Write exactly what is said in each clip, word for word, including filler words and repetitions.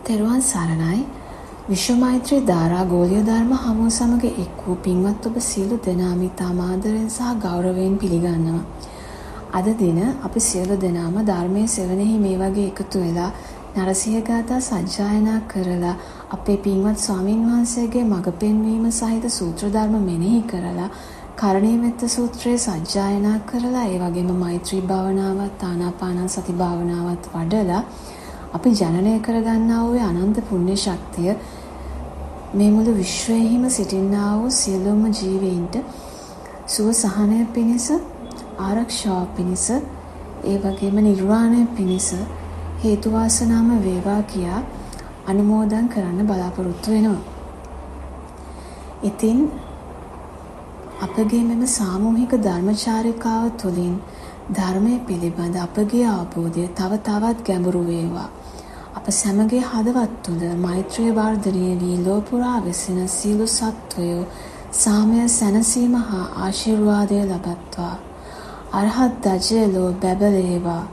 තෙරුවන් සරණයි. විශ්ව මෛත්‍රී ධාරා ගෝලීය ධර්ම හමුව සමග එක් වූ පින්වත් ඔබ සියලු දෙනාම ඉතාම ආදරයෙන් සහ ගෞරවයෙන් පිළිගන්නවා. අද දින අපි සියලු දෙනාම ධර්මයේ සෙවණෙහි මේ වගේ එකතු වෙලා නරසිංහ ගාථා සජ්ජායනා කරලා අපේ පින්වත් ස්වාමින් වහන්සේගේ මඟ පෙන්වීම සහිත සූත්‍ර ධර්ම මෙනෙහි කරලා කරණීය මෙත්ත සූත්‍රය සජ්ජායනා කරලා ඒ වගේම මෛත්‍රී භාවනාවත් ආනාපාන සති භාවනාවත් වඩලා අපි ජනනය කරගන්නා වූ අනන්ත පුණ්‍ය ශක්තිය මේ මුළු විශ්වයෙහිම සිටින්නා වූ සියලුම ජීවීන්ට සුව සහනය පිණිස ආරක්ෂාව පිණිස ඒ වගේම නිර්වාණය පිණිස හේතු වාසනාම වේවා කියා අනුමෝදන් කරන්න බලාපොරොත්තු වෙනවා. ඉතින් අපගේ මෙම සාමූහික ධර්මචාරිකාව තුළින් ධර්මයේ පිළිබඳ අපගේ අවබෝධය තව තවත් ගැඹුරු වේවා. අප සැමගේ හදවත් තුළ මෛත්‍රිය වර්ධනය වී ලෝපුරා වෙසෙන සියලු සත්වයෝ සාමය සැනසීම හා ආශිර්වාදය ලබත්වා. අරහත් දජයලෝ බැබලේවා.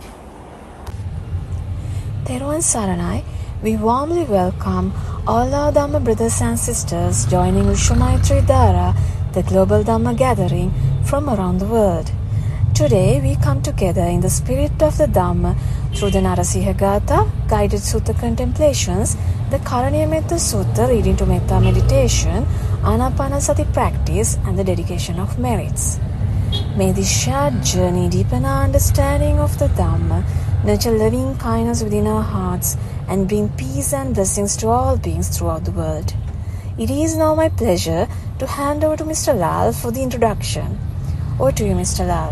තෙරුවන් සරණයි. We warmly welcome all our Dhamma brothers and sisters joining Vishwa Maitri Dhara, the global Dhamma gathering from around the world. Today we come together in the spirit of the Dhamma through the Narasiha Gatha, guided Sutta contemplations, the Karaniya Metta Sutta leading to Metta meditation, Anapanasati practice and the dedication of merits. May this shared journey deepen our understanding of the Dhamma, nurture loving kindness within our hearts and bring peace and blessings to all beings throughout the world. It is now my pleasure to hand over to Mister Lal for the introduction. Over to you, Mister Lal.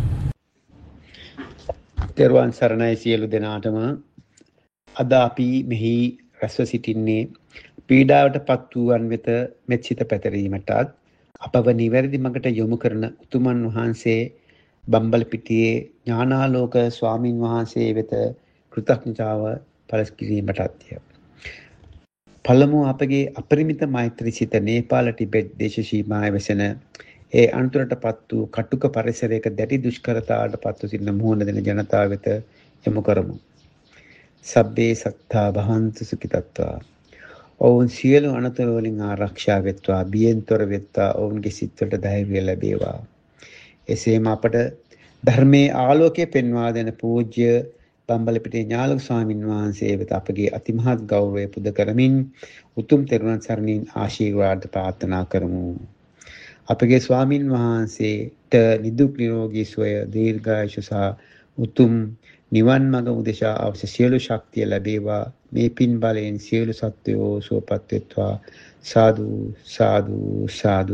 තෙරුවන් සරණයි සියලු දෙනාටම. අද අපි මෙහි රැස්ව සිටින්නේ පීඩාවට පත් වූවන් වෙත මෙත් සිත පැතරීමටත් අපව නිවැරදි මඟට යොමු කරන උතුමන් වහන්සේ බම්බලපිටියේ ඥානාලෝක ස්වාමින් වහන්සේ වෙත කෘතඥතාව පළ කිරීමටත්ය. පළමුව අපගේ අපරිමිත මෛත්‍රී සිත නේපාල ටිබෙට් දේශ සීමාවේ වෙසෙන ඒ අනතුරට පත් වූ කටුක පරිසරයක දැඩි දුෂ්කරතාවට පත් වූ සිටින මුහුණ දෙන ජනතාව වෙත යොමු කරමු. සබ්බේ සත්තා භවන්තු සුඛිතත්වා. ඔවුන් සියලු අනතුරු වලින් ආරක්ෂා වෙත්වා, බියෙන් තොර වෙත්වා, ඔවුන්ගේ සිත්වලට ධෛර්යය ලැබේවා. එසේම අපට ධර්මයේ ආලෝකය පෙන්වා දෙන පූජ්‍ය බම්බලපිටියේ ඥානලෝක ස්වාමින් වහන්සේ වෙත අපගේ අතිමහත් ගෞරවය පුද කරමින් උතුම් තෙරුවන් සරණින් ආශිර්වාද ප්‍රාර්ථනා කරමු. අපගේ ස්වාමින් වහන්සේට නිදුක් නිරෝගී සුවය, දීර්ඝායුෂ සහ උතුම් නිවන් මඟ උදෙසා අවශ්‍ය සියලු ශක්තිය ලැබේවා. මේ පින් බලයෙන් සියලු සත්වයෝ සුවපත් වෙත්වා. සාදු සාදු සාදු.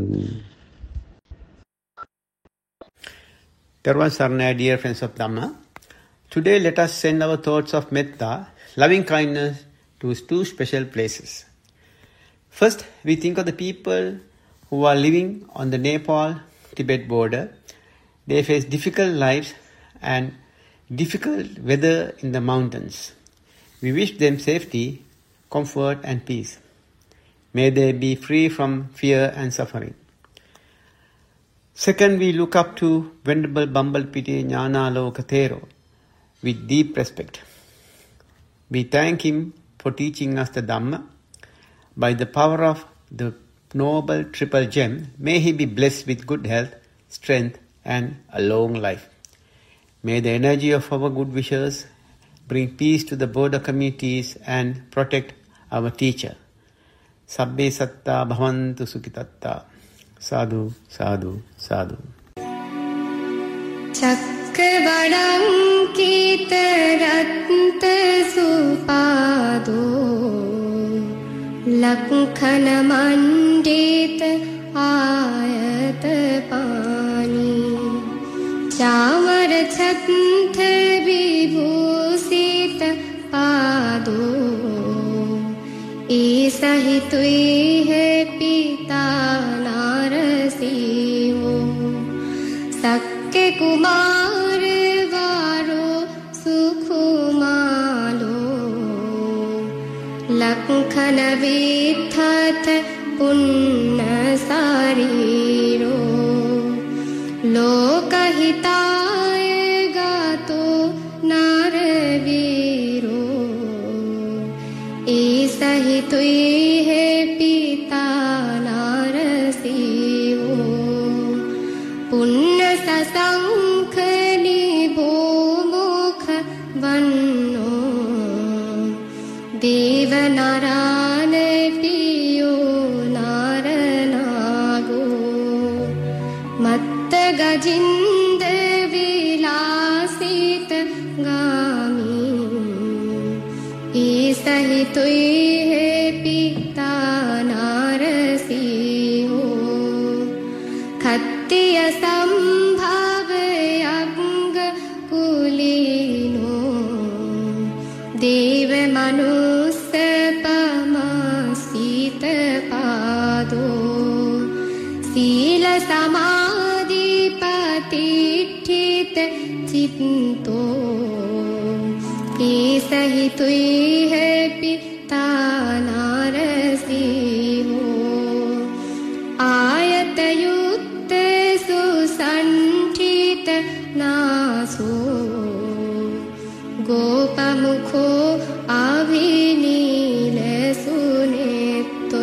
Therwan Sarnaya, dear friends of Dhamma. Today let us send our thoughts of metta, loving kindness, to two special places. First, we think of the people who are living on the Nepal-Tibet border. They face difficult lives and difficult weather in the mountains. We wish them safety, comfort and peace. May they be free from fear and suffering. Second, we look up to Venerable Bambalpiti Gnanaloka Thero with deep respect. We thank him for teaching us the Dhamma. By the power of the noble triple gem, may he be blessed with good health, strength and a long life. May the energy of our good wishes bring peace to the border communities and protect our teacher. Sabbe satta bhavantu sukhitatta. Sadhu, sadhu, sadhu. Chakkabaram kita ratta supado Lakhana mandita ayata pani Chamar chhatha vibhusita pado Isa hi tui hai pita narasiho Sakke kumar varo sukhumalo Lakhana vithat punna sariro Lokahitaya gato narviro सहितुई है पिता नारसिंहो पुण्य सशंख निभो मुख वन्नो देव नारायण पियो नारनागो मत्त गजिंद विलासित गामी ये सहितुई है पिता नारसिंहो खत्तिय संभव अंग कुलीनो देव मनुष्य पमासीत पादो शील समाधि प्रतिष्ठित चित्तो ये सहितुई है पिता नारसिंहो आयत युक्त सुसंठित नासो गोपमुखो अभिनील सुनेतो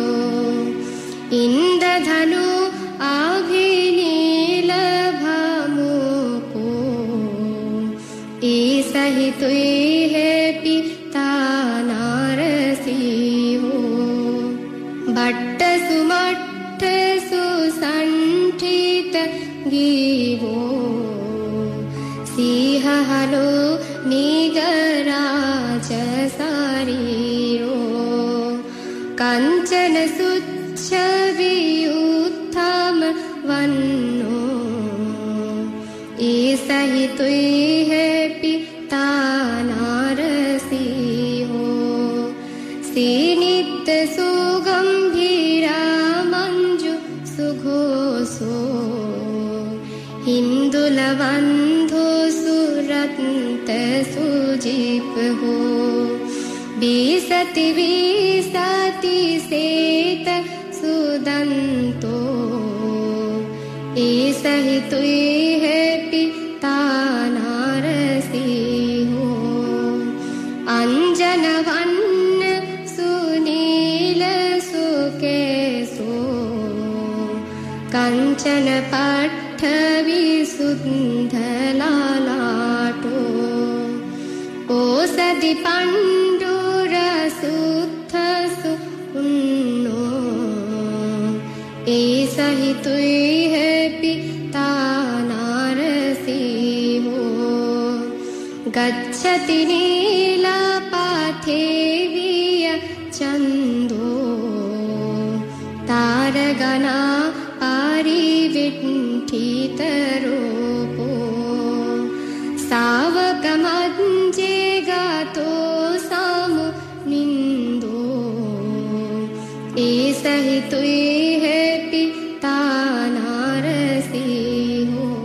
इंद्रधनु अभिनील भमुको ये सहितुई है पिता नारसिंहो भट्ट सुमट्ट सुसंठित गीवो सिंहलो निगराज शरीरो कंचन सुच्छ वियुत्थम वन्नो ये सहितुई है पिता नारसिंहो सीनित सुगंभीरा मंजु सुघोषो हिंदुलबंधो सुरत्त सुजीप हो बीसति बीसति सेत सुदंतो ये सहितुई है पिता नारसिंहो अंजन वन्न सुनील सुकेशो कंचन पट्ट विशुद्धलालाटो ओषधि पंडुर सुत्थ सुन्नो ये सहितुई है पिता नारसिंहो गच्छति नीलापथे विय चंदो तारगणा परिविठ्ठितरूपो सावकमञ्जे गातो सामु निन्दो ये सहितुई है पिता नारसिंहो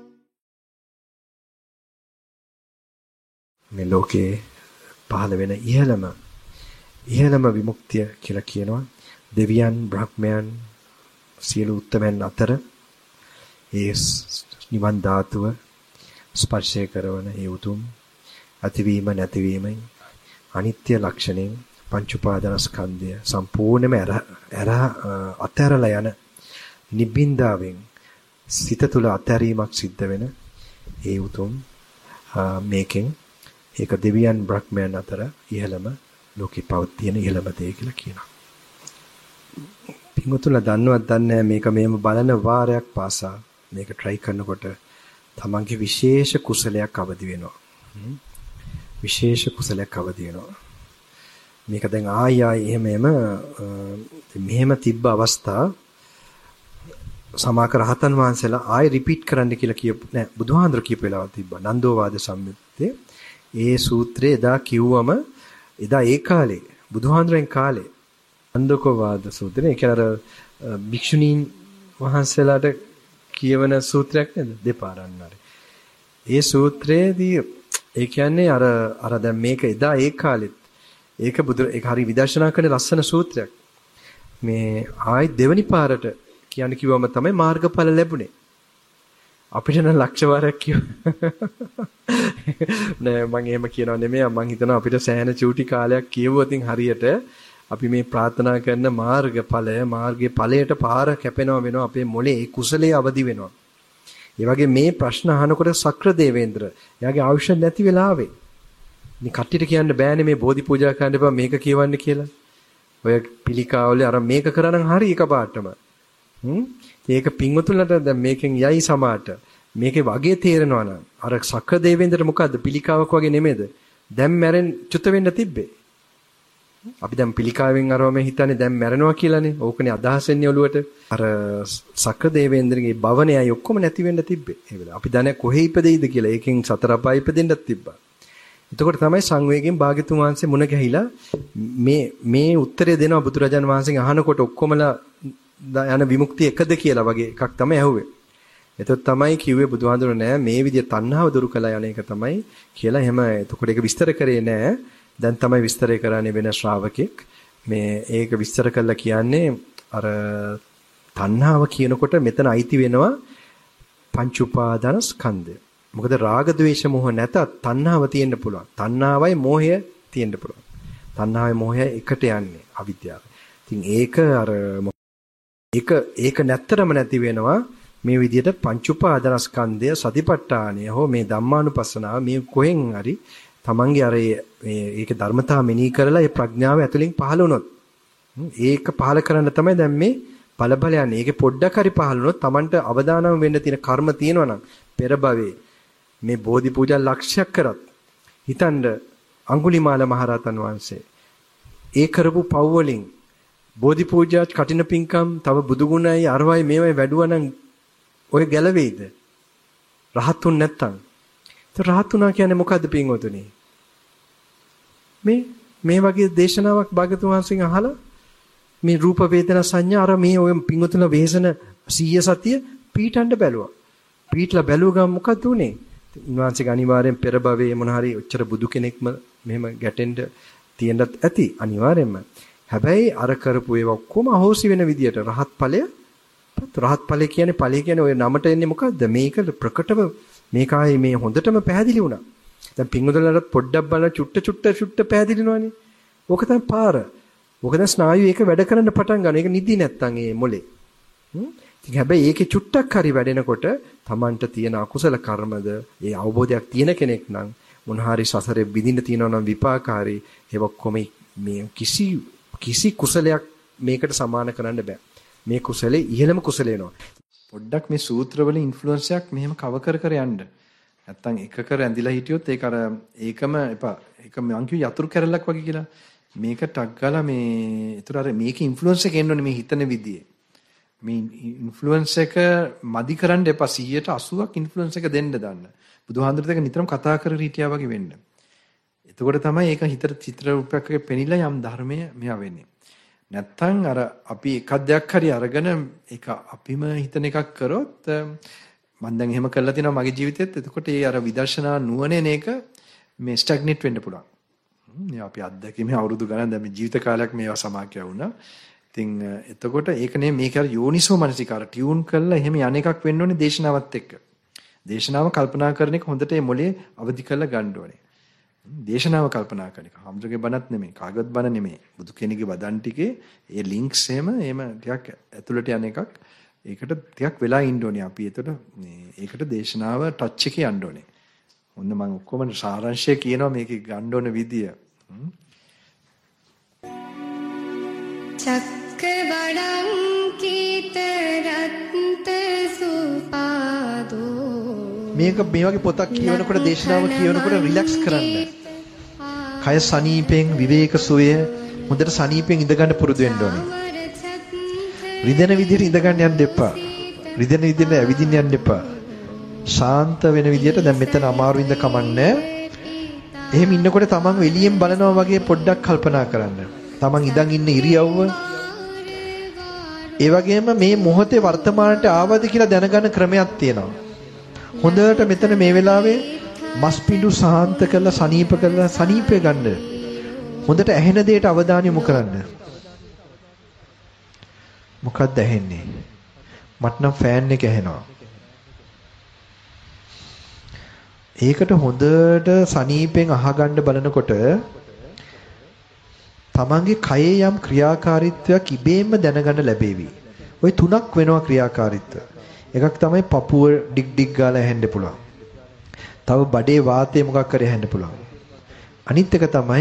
මේ ලෝකේ පහළ වෙන ඉහළම ඉහළම විමුක්තිය කියලා කියනවා දෙවියන් බ්‍රහ්මයන් සියලු උත්තමයන් අතර ඒ නිවන් ධාතුව ස්පර්ශය කරන ඒ උතුම් අතිවීම නැතිවීමයි අනිත්‍ය ලක්ෂණයෙන් පංච උපාදානස්කන්ධය සම්පූර්ණයෙන්ම ඇර අතහැරලා යන නිබ්බින්දාවෙන් සිත තුළ අතහැරීමක් සිද්ධ වෙන ඒ උතුම් මේකෙන් ඒක දෙවියන් බ්‍රහ්මයන් අතර ඉහළම ලෝකේ පවතින ඉහළම දේ කියලා කියනවා. පින්වතුන්ලා දන්නවත් දන්නේ මේක මේම බලන වාරයක් පාසා මේක try කරනකොට තමන්ගේ විශේෂ කුසලයක් අවදි වෙනවා. විශේෂ කුසලයක් අවදි වෙනවා. මේක දැන් ආයි ආයි එහෙම එහෙම මෙහෙම තිබ්බ අවස්ථා සමාක රහතන් වහන්සේලා ආයි රිපීට් කරන්න කියලා කියපු නෑ බුදුහාඳුර කියපු වෙලාවක් තිබ්බා නන්දෝවාද සම්මිත්තේ ඒ සූත්‍රය එදා කිව්වම එදා ඒ කාලේ බුදුහාඳුරෙන් කාලේ නන්දකෝවාද සූත්‍රය ඒක අර භික්ෂුණීන් වහන්සේලාට කියවන සූත්‍රයක් නේද දෙපාරක් හරි ඒ සූත්‍රයේදී ඒ කියන්නේ අර අර දැන් මේක එදා ඒ කාලෙත් ඒක බුදු ඒක හරි විදර්ශනා කරන ලස්සන සූත්‍රයක් මේ ආයි දෙවනි පාරට කියන්නේ කිව්වම තමයි මාර්ගඵල ලැබුණේ අපිට නම් ලක්ෂ වාරයක් කිව්ව නෑ මම එහෙම කියනවා නෙමෙයි මම හිතනවා අපිට සෑහෙන චූටි කාලයක් කියවුවොත් හරියට අපි මේ ප්‍රාර්ථනා කරන මාර්ගඵලය මාර්ගයේ ඵලයට පාර කැපෙනවා වෙනවා අපේ මොලේ ඒ කුසලයේ අවදි වෙනවා. ඒ වගේ මේ ප්‍රශ්න අහනකොට සක්‍ර දේවේන්ද්‍ර එයාගේ ආයුෂ නැති වෙලා ආවේ. ඉතින් කට්ටියට කියන්න බෑනේ මේ බෝධි පූජා කරන්න එපා මේක කියවන්න කියලා. ඔය පිළිකාවල අර මේක කරනනම් හරි එකපාරටම. හ්ම්. ඒක පින්වතුන්ලට දැන් මේකෙන් යයි සමාට. මේකේ වගේ තේරෙනවා නම් අර සක්‍ර දේවේන්ද්‍ර මොකද්ද පිළිකාවක් වගේ නෙමෙයිද? දැන් මැරෙන්න චුත වෙන්න තිබ්බේ. අපි දැන් පිළිකාවෙන් අරවම හිතන්නේ දැන් මැරෙනවා කියලානේ. ඕකනේ අදහස් එන්නේ ඔළුවට. අර සක්‍ර දේවේන්ද්‍රගේ භවනයයි ඔක්කොම නැති වෙන්න තිබ්බේ. ඒ වෙලාව අපි දන්නේ කොහේ ඉපදෙයිද කියලා. ඒකෙන් සතර අපාය ඉපදෙන්නත් තිබ්බා. එතකොට තමයි සංවේගයෙන් භාග්‍යතුන් වහන්සේ මුණ ගැහිලා මේ මේ උත්තරය දෙනවා බුදුරජාන් වහන්සේගෙන් අහනකොට ඔක්කොමලා යන විමුක්තිය එකද කියලා වගේ එකක් තමයි ඇහුවේ. එතකොට තමයි කිව්වේ බුදුහාඳුර නෑ මේ විදිය තණ්හාව දුරු කළා යන එක තමයි කියලා. එහෙම එතකොට ඒක විස්තර කරේ නෑ. දැන් තමයි විස්තරය කරන්නේ වෙන ශ්‍රාවකෙක්. මේ ඒක විස්තර කළා කියන්නේ අර තණ්හාව කියනකොට මෙතන අයිති වෙනවා පංච උපාදාන ස්කන්ධය. මොකද රාග ద్వේෂ මොහ නැතත් තණ්හාව තියෙන්න පුළුවන්. තණ්හාවයි මෝහය තියෙන්න පුළුවන්. තණ්හාවයි මෝහය එකට යන්නේ අවිද්‍යාව. ඉතින් ඒක අර ඒක ඒක නැත්තරම නැති වෙනවා මේ විදිහට පංච උපාදානස්කන්ධය සතිපට්ඨානය හෝ මේ ධම්මානුපස්සනාව මේ කොහෙන් හරි තමන්ගේ අර මේක ධර්මතාව මෙනෙහි කරලා ඒ ප්‍රඥාව ඇතුලෙන් පහළ වුණොත් ඒක පහළ කරන්න තමයි දැන් මේ බල බල යන්නේ. ඒකේ පොඩ්ඩක් හරි පහළ වුණොත් තමන්ට අවදානම වෙන්න තියෙන කර්ම තියෙනවා නම් පෙර භවයේ මේ බෝධි පූජා ලක්ෂයක් කරත් හිතන්න අඟුලිමාල මහරහතන් වහන්සේ ඒ කරපු පව් වලින් බෝධි පූජා කටින පිංකම් තව බුදු ගුණයි අරවයි මේවයි වැඩුවා නම් ඔය ගැලවෙයිද? රහතුන් නැත්තම්. તો රහතුනා කියන්නේ මොකද්ද පින්වතුනි? මේ මේ වගේ දේශනාවක් භාගතුන් වහන්සේගෙන් අහලා මේ රූප වේදනා සංඥා අර මේ ඔය පින්වතුන්ලා වේසන සීය සතිය පීටන්න බැලුවා. පීටලා බැලුව ගමන් මොකද උනේ? උන්වහන්සේගේ අනිවාර්යෙන් පෙර භවයේ මොන හරි ඔච්චර බුදු කෙනෙක්ම මෙහෙම ගැටෙන්න තියෙන්නත් ඇති අනිවාර්යෙන්ම. හැබැයි අර කරපු ඒවා ඔක්කොම අහෝසි වෙන විදියට රහත් ඵලය රහත් ඵලය කියන්නේ ඵලය කියන්නේ ඔය නමට එන්නේ මොකද්ද? මේක ප්‍රකටව මේකයි මේ හොඳටම පැහැදිලි වුණා. දැන් පින්වතුන්ලාට පොඩ්ඩක් බලන චුට්ට චුට්ට චුට්ට පැහැදිලිනවනේ. ඕක තමයි පාර. ඕක දැන් ස්නායු ඒක වැඩ කරන්න පටන් ගන්න. ඒක නිදි නැත්තම් ඒ මොලේ. හ්ම්. ඉතින් හැබැයි ඒකේ චුට්ටක් හරි වැඩෙනකොට Tamanට තියෙන අකුසල කර්මද ඒ අවබෝධයක් තියෙන කෙනෙක් නම් මොන හරි සසරේ විඳින්න තියෙනවා නම් විපාකාරී ඒ ඔක්කොම මේ කිසි කිසි කුසලයක් මේකට සමාන කරන්න බෑ. මේ කුසලේ ඉහළම කුසල වෙනවා. පොඩ්ඩක් මේ සූත්‍රවල ඉන්ෆ්ලුවන්ස් එකක් මෙහෙම කව කර කර යන්න. නැත්තම් එක කර ඇඳිලා හිටියොත් ඒක අර ඒකම එපා. ඒක මං කිව්ව යතුරු කැරලක් වගේ කියලා. මේක ටක් ගාලා මේ ඒතර අර මේකේ ඉන්ෆ්ලුවන්ස් එක එන්න ඕනේ මේ හිතන විදියේ. මේ ඉන්ෆ්ලුවන්ස් එක මදි කරන්න එපා. සීයට අසූවක් ඉන්ෆ්ලුවන්ස් එක දෙන්න දාන්න. බුදුහාඳුරට එක නිතරම කතා කර හිටියා වගේ වෙන්න. එතකොට තමයි ඒක හිතට චිත්‍ර රූපයක් වගේ පෙනිලා යම් ධර්මය මෙයා වෙන්නේ. නැත්තම් අර අපි එකක් දෙයක් හරි අරගෙන ඒක අපිම හිතන එකක් කරොත් මම දැන් එහෙම කරලා තිනවා මගේ ජීවිතෙත්. එතකොට ඒ අර විදර්ශනා නුවණෙන් ඒක මේ ස්ටැග්නේට් වෙන්න පුළුවන්. මේ අපි අත්දැකීමේ අවුරුදු ගණන් දැන් මේ ජීවිත කාලයක් මේවා සමාක්‍ය වුණා. ඉතින් එතකොට ඒක නේ මේක අර යෝනිසෝ මනසිකාර ටියුන් කරලා එහෙම යන එකක් වෙන්න ඕනේ දේශනාවත් එක්ක. දේශනාව කල්පනා කරන එක හොඳට මේ මොලේ අවදි කරලා ගන්න ඕනේ. දේශනාව කල්පනා කරන එක. හම්දුගේ බණත් නෙමෙයි, කාගවත් බණ නෙමෙයි. බුදු කෙනෙක්ගේ වදන් ටිකේ ඒ ලින්ක්ස් එහෙම එහෙම ටිකක් ඇතුළට යන එකක්. ඒකට ටිකක් වෙලා ඉන්න ඕනේ අපි. එතකොට මේ ඒකට දේශනාව ටච් එකේ යන්න ඕනේ. ඔන්න මම ඔක්කොම සාරාංශය කියනවා මේකේ ගන්න ඕන විදිය. චක්කවඩං කීතරත්ත සුපාදෝ මේක මේ වගේ පොතක් කියවනකොට දේශනාව කියවනකොට රිලැක්ස් කරන්න. කය සනීපෙන් විවේක සුවය හොඳට සනීපෙන් ඉඳ ගන්න පුරුදු වෙන්න ඕනේ. රිදෙන විදිහට ඉඳ ගන්න යන්න එපා. රිදෙන විදිහට ඇවිදින්න යන්න එපා. ශාන්ත වෙන විදිහට දැන් මෙතන අමාරු ඉඳ කමන්නේ. එහෙම ඉන්නකොට තමන් එළියෙන් බලනවා වගේ පොඩ්ඩක් කල්පනා කරන්න. තමන් ඉඳන් ඉන්න ඉරියව්ව ඒ වගේම මේ මොහොතේ වර්තමානට ආවද කියලා දැනගන්න ක්‍රමයක් තියෙනවා. හොඳට මෙතන මේ වෙලාවේ මස් පිඬු සාන්ත කරලා සනීප කරලා සනීපේ ගන්න. හොඳට ඇහෙන දෙයට අවධානය යොමු කරන්න. මොකක්ද ඇහෙන්නේ? මට නම් ෆෑන් එක ඇහෙනවා. ඒකට හොඳට සනීපෙන් අහගන්න බලනකොට තමන්ගේ කයේ යම් ක්‍රියාකාරීත්වයක් ඉබේම දැනගන්න ලැබේවි. ওই තුනක් වෙනවා ක්‍රියාකාරීත්වය. එකක් තමයි පපුව ඩිග් ඩිග් ගාලා ඇහෙන්න පුළුවන්. තව බඩේ වාතය මොකක් කරේ ඇහෙන්න පුළුවන්. අනිත් එක තමයි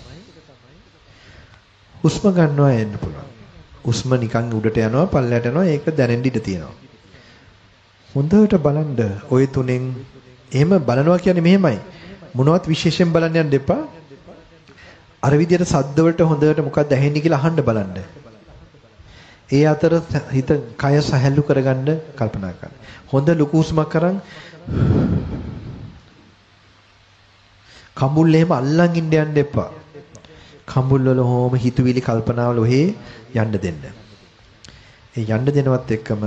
හුස්ම ගන්නවා එන්න පුළුවන්. හුස්ම නිකන් උඩට යනවා පල්ලයට යනවා ඒක දැනෙන්න ඉඩ තියෙනවා. හොඳට බලන්න ওই තුනෙන් එහෙම බලනවා කියන්නේ මෙහෙමයි. මොනවත් විශේෂයෙන් බලන්න යන්න එපා. අර විදියට සද්ද වලට හොඳට මොකක්ද ඇහෙන්නේ කියලා අහන්න බලන්න. ඒ අතර හිත කය සැහැල්ලු කරගන්න කල්පනා කරන්න. හොඳ ලොකු හුස්මක් අරන් කඹුල් එහෙම අල්ලන් ඉන්න යන්න එපා. කඹුල් වල හොම හිතුවිලි කල්පනාවල ඔහේ යන්න දෙන්න. ඒ යන්න දෙනවත් එක්කම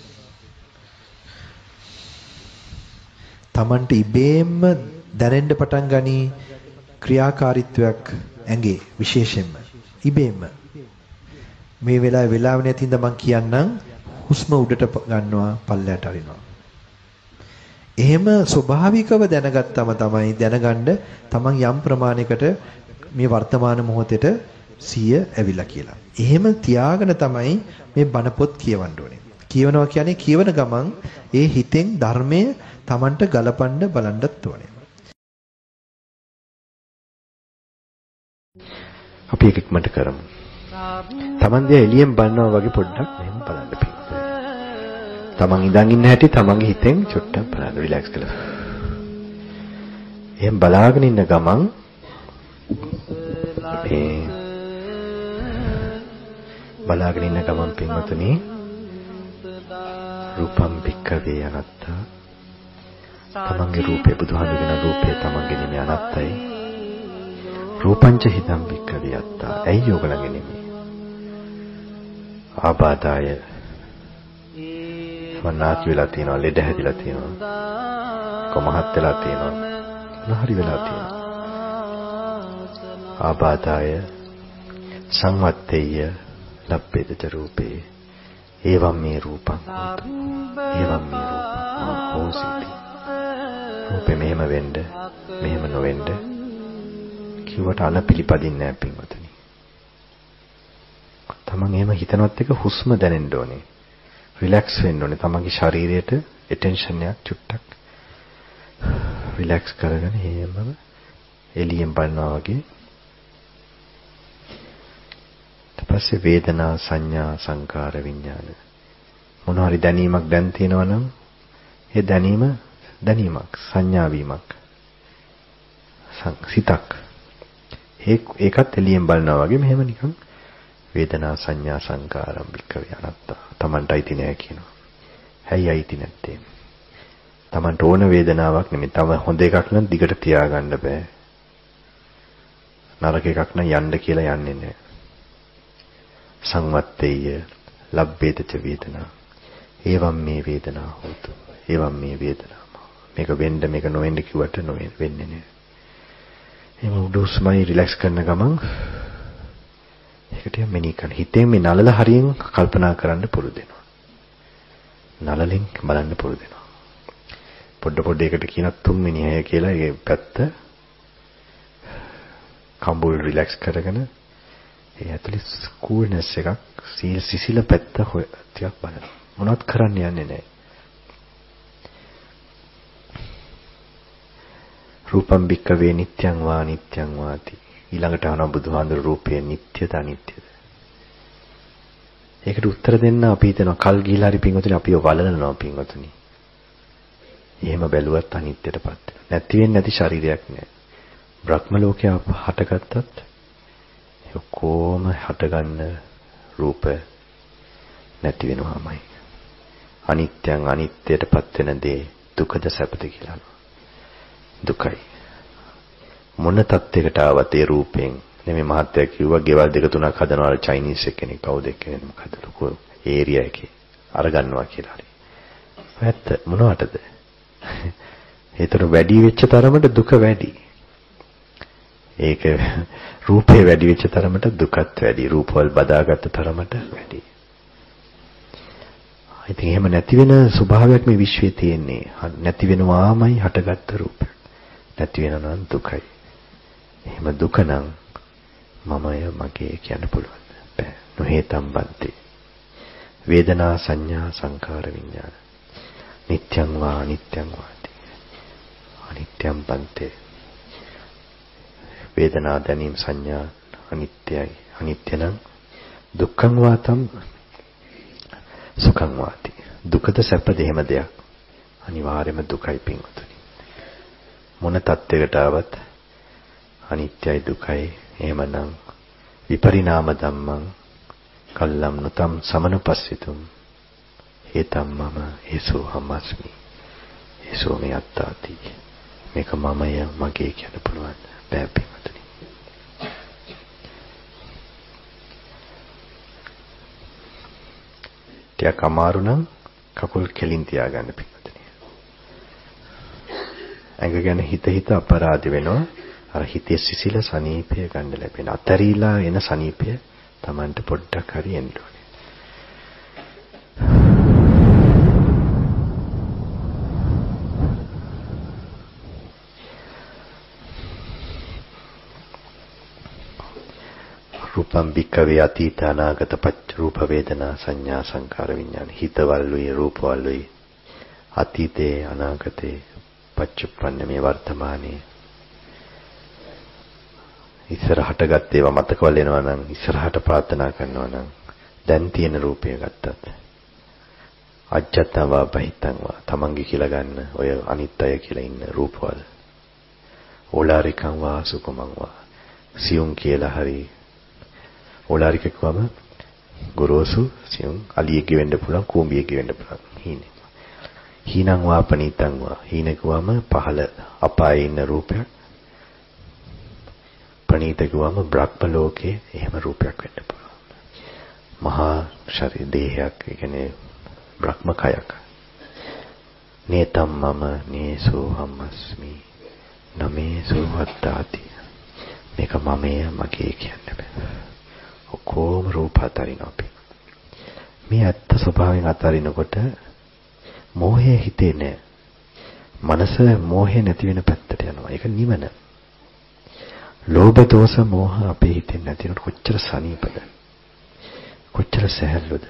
Tamanට ඉබේම දැනෙන්න පටන් ගනි ක්‍රියාකාරීත්වයක් ඇඟේ විශේෂයෙන්ම ඉබේම මේ වෙලාවේ වෙලාව නැතිඳ මම කියන්නම් හුස්ම උඩට ගන්නවා පල්ලයට අරිනවා. එහෙම ස්වභාවිකව දැනගත්තම තමයි දැනගන්න තමන් යම් ප්‍රමාණයකට මේ වර්තමාන මොහොතේට සිය ඇවිල්ලා කියලා. එහෙම තියාගෙන තමයි මේ බණ පොත් කියවන්න ඕනේ. කියවනවා කියන්නේ කියවන ගමන් ඒ හිතෙන් ධර්මය තමන්ට ගලපන්න බලන්නත් ඕනේ. අපි එක ඉක්මනට කරමු. තමන් දිහා එළියෙන් බලනවා වගේ පොඩ්ඩක් මෙහෙම බලන්න පිටුපේ. තමන් ඉඳන් ඉන්න හැටි තමන්ගේ හිතෙන් චුට්ටක් බලන්න රිලැක්ස් කරලා. එහෙම බලාගෙන ඉන්න ගමන් මේ බලාගෙන ඉන්න ගමන් පින්වතුනි රූපම් භික්ඛවේ අනත්තා තමන්ගේ රූපේ බුදුහාමුදුරන රූපේ තමන්ගේ නෙමෙයි අනත්තයි. රූපංච හිතම් භික්ඛවේ අත්තා. ඇයි යෝගලගේ නෙමෙයි. ආබාධාය වනාත් වෙලා තියෙනවා ලෙඩ හැදිලා තියෙනවා කොමහත් වෙලා තියෙනවා නහරි වෙලා තියෙනවා ආබාධාය සංවත්තේය ලබ්බේද රූපේ එවම් මේ රූපං හෝතු එවම් මේ රූපං හෝසිති රූපේ මෙහෙම වෙන්න මෙහෙම නොවෙන්න කිව්වට අනපිලිපදින්නේ නැහැ පින්වතුනි. තමන් එහෙම හිතනවත් එක හුස්ම දැනෙන්න ඕනේ. රිලැක්ස් වෙන්න ඕනේ. තමන්ගේ ශරීරයට ඇටෙන්ෂන් එකක් චුට්ටක් රිලැක්ස් කරගෙන එහෙමම එළියෙන් බලනවා වගේ. ඊට පස්සේ වේදනා සංඥා සංකාර විඥාන මොනවා හරි දැනීමක් දැන් තියෙනවා නම් ඒ දැනීම දැනීමක් සංඥා වීමක් සිතක් ඒකත් එළියෙන් බලනවා වගේ මෙහෙම නිකන් වේදනා සංඥා සංකාරම් භික්ඛවේ අනත්තා. Tamanට අයිති නෑ කියනවා. හැයි අයිති නැත්තේ? Tamanට ඕන වේදනාවක් නෙමෙයි. තව හොඳ එකක් නම් දිගට තියාගන්න බෑ. නරක එකක් නම් යන්න කියලා යන්නේ නෑ. සංවත්තේය ලබ්බේතච වේදනා. ඒවම් මේ වේදනා හොතු. ඒවම් මේ වේදනා. මේක වෙන්න මේක නොවෙන්න කිව්වට නොවෙන්නේ නෑ. එහෙම උඩුස්මයි රිලැක්ස් කරන ගමන් ඒකට මෙනි කරන හිතෙන් මේ නලල හරියෙන් කල්පනා කරන්න පුරුදු වෙනවා. නලලෙන් බලන්න පුරුදු වෙනවා. පොඩ පොඩ එකට කියන තුන්වෙනි හැය කියලා ඒ පැත්ත කම්බුල් රිලැක්ස් කරගෙන ඒ ඇතුලේ කූල්නස් එකක් සීල් සිසිල පැත්ත හොය ටිකක් බලන්න. මොනවත් කරන්න යන්නේ නැහැ. රූපම් භික්ඛවේ නිත්‍යං වා නිත්‍යං වාති. ඊළඟට අහනවා බුදුහාඳුර රූපයේ නිට්ටයද අනිත්‍යද? ඒකට උත්තර දෙන්න අපි හිතනවා කල් ගිහිලා හරි පින්වතුනි අපිව වලලනවා පින්වතුනි. එහෙම බැලුවත් අනිත්‍යයටපත් වෙනවා. නැති වෙන්නේ නැති ශරීරයක් නෑ. බ්‍රහ්ම ලෝකයේ හටගත්තත් ඔක්කොම හටගන්න රූප නැති වෙනවාමයි. අනිත්‍යං අනිත්‍යයටපත් වෙන දේ දුකද සැපද කියලා. දුකයි. මොන තත්යකට ආවත් ඒ රූපයෙන් නෙමෙයි මහත්තයා කිව්වා ගෙවල් දෙක තුනක් හදනවා චයිනීස් කෙනෙක් කවුද කෙනෙක් මොකද ලොකු ඒරියා එකේ අරගන්නවා කියලා හරි. ඇත්ත මොනවටද? ඒතර වැඩි වෙච්ච තරමට දුක වැඩි. ඒක රූපේ වැඩි වෙච්ච තරමට දුකත් වැඩි. රූපවල බදාගත්ත තරමට වැඩි. ඉතින් එහෙම නැති වෙන ස්වභාවයක් මේ විශ්වයේ තියෙන්නේ. නැති වෙනවාමයි හටගත්ත රූප. නැති වෙනවා නම් දුකයි. එහෙම දුක නම් මමය මගේ කියන්න පුළුවන්. බෑ. නොහේතම් බන්තේ. වේදනා සංඥා සංකාර විඥාන. නිත්‍යං වා අනිත්‍යං වාති. අනිත්‍යං බන්තේ. වේදනා දැනීම සංඥා අනිත්‍යයි. අනිත්‍ය නම් දුක්ඛං වාතම් සුඛං වාති. දුකද සැපද එහෙම දෙයක්. අනිවාර්යයෙන්ම දුකයි පින්වතුනි. මොන තත්යකට ආවත් අනිත්‍යයි දුකයි. එහෙමනම් විපරිණාම ධම්මං කල්ලම් නොතම් සමනුපස්සිතුම් හේතම් මම ඒසෝ හම්මස්මි. ඒසෝ මේ අත්තාති. මේක මමය මගේ කියන්න පුළුවන්. බෑ පින්වතුනි. ටිකක් අමාරු නම් කකුල් කෙලින් තියාගන්න පිටුතුනි. ඇඟ ගැන හිත හිත අපරාධ වෙනවා. අර හිතේ සිසිල සනීපය ගන්න ලැබෙන. අතරීලා එන සනීපය Tamanට පොඩ්ඩක් හරි එන්න ඕනේ. රූපම් භික්ඛවේ අතීත අනාගත පච්ච රූප වේදනා සංඥා සංකාර විඥාන. හිතවලුයි රූපවලුයි අතීතේ අනාගතේ පච්චුප්පන්න මේ වර්තමානයේ ඉස්සරහට ගත්ත ඒවා මතකවල එනවා නම් ඉස්සරහට ප්‍රාර්ථනා කරනවා නම් දැන් තියෙන රූපය ගත්තත් අජත්තවා බහිතංවා තමන්ගේ කියලා ගන්න ඔය අනිත්‍ය කියලා ඉන්න රූපවල ඕලාරිකං වා සුකුමං වා සියුම් කියලා හරි ඕලාරික කිව්වම ගොරෝසු සියුම් අලියෙක් වෙන්න පුළුවන් කූඹියෙක් වෙන්න පුළුවන් හීනේ හීනං වා පනීතං වා හීන කිව්වම පහළ අපායේ ඉන්න රූපයක් ප්‍රණීත කිව්වම බ්‍රහ්ම ලෝකේ එහෙම රූපයක් වෙන්න පුළුවන් මහා ශරීර දේහයක් ඒ කියන්නේ බ්‍රහ්ම කයක් නේතම් මම නේසෝ හම්මස්මි නමේසෝ වත්තාති මේක මමය මගේ කියන්නේ බෑ ඔක්කොම රූප අතරින් අපි මේ ඇත්ත ස්වභාවයෙන් අතරිනකොට මෝහය හිතේ නෑ මනස මෝහය නැති වෙන පැත්තට යනවා ඒක නිවන ලෝභ දෝෂ මෝහ අපේ හිතෙන් නැතිනොත් කොච්චර සනීපද කොච්චර සැහැල්ලුද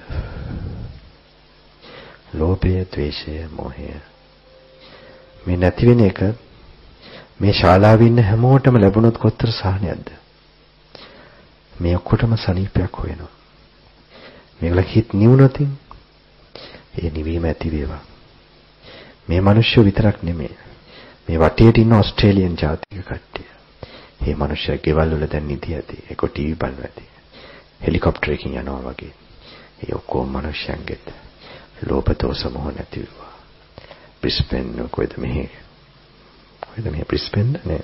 ලෝභය ද්වේෂය මෝහය මේ නැති වෙන එක මේ ශාලාවේ ඉන්න හැමෝටම ලැබුණොත් කොච්චර සාහනයක්ද මේ ඔක්කොටම සනීපයක් හොයනවා මේගොල්ලෝ හිත නිවුනොත් ඒ නිවීම ඇති වේවා මේ මිනිස්සු විතරක් නෙමෙයි මේ වටේට ඉන්න ඕස්ට්‍රේලියන් ජාතික කට්ටිය මේ මිනිස්සු ගෙවල් වල දැන් නිදි ඇති ඒක ටීවී බලනවා ඇති හෙලිකොප්ටරකින් යනවා වගේ ඒ ඔක්කොම මිනිස්සුන්ගෙත් ලෝභ දෝෂ මොහ නැති වේවා බ්‍රිස්බේන් කොයිද මෙහි කොයිද මෙහි බ්‍රිස්බේන් නේ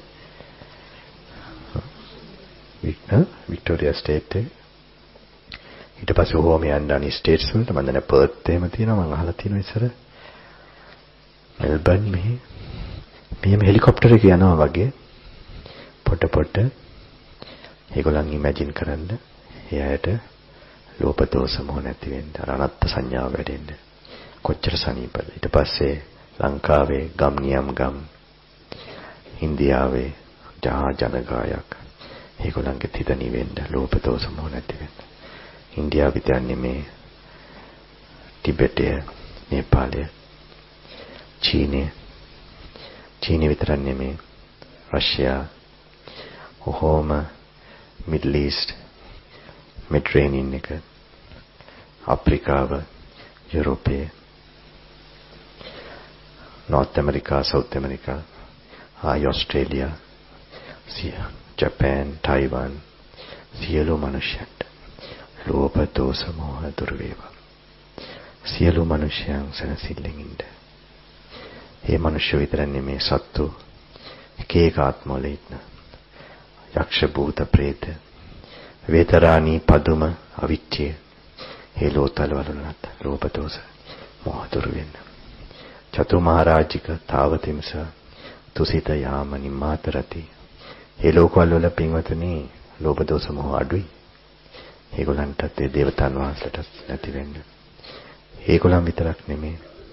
වික්නා වික්ටෝරියා ස්ටේට් ඊට පස්සේ ඕම යන්න අනි ස්ටේට්ස් වලට මම දැන් පර්ත් එහෙම තියෙනවා මම අහලා තියෙනවා ඉස්සර මෙල්බන් මෙහි මෙහෙම හෙලිකොප්ටර් එක යනවා වගේ පොට පොට ඒගොල්ලන් ඉමැජින් කරන්න එයාට ලෝභ දෝෂ මොහ නැති වෙන්න අර අනත්ත් සංඥාව වැඩෙන්න කොච්චර සනීපද ඊට පස්සේ ලංකාවේ ගම් නියම් ගම් ඉන්දියාවේ ජා ජනගායක් ඒගොල්ලන්ගේ හිත නිවෙන්න ලෝභ දෝෂ මොහ නැති වෙන්න ඉන්දියාව විතර නෙමේ ටිබෙටය නේපාලය චීනය චීනය විතර නෙමේ රෂ්‍යා ඔහොම මිඩල් ඊස්ට් මෙඩිටරේනියන් එක අප්‍රිකාව යුරෝපය නෝර්ත් ඇමරිකා සවුත් ඇමරිකා ආයි ඕස්ට්‍රේලියා ජපාන් ටයිවාන් සියලු මිනිස්සුන්ට ලෝභ දෝෂ මොහ දුර වේවා සියලු මිනිසයන් සැනසෙල්ලෙන් ඉන්න මේ මිනිස්සු විතර නෙමේ සත්තු එක එක ආත්මවල ඉන්න යක්ෂ භූත ප්‍රේත වේතරාණී පදුම අවිච්ඡය මේ ලෝතල වලට ලෝභ දෝෂ මොහ දුර වෙන්න චතු මහරජික තාවතිමස තුසිත යාම නිමාතරති මේ ලෝකවල වල පින්වතුනි ලෝභ දෝෂ මොහ අඩුයි ඒගොල්ලන්ටත් ඒ දේවතාන් වහන්සේලාට නැති වෙන්නේ. ඒගොල්ලන් විතරක් නෙමෙයි.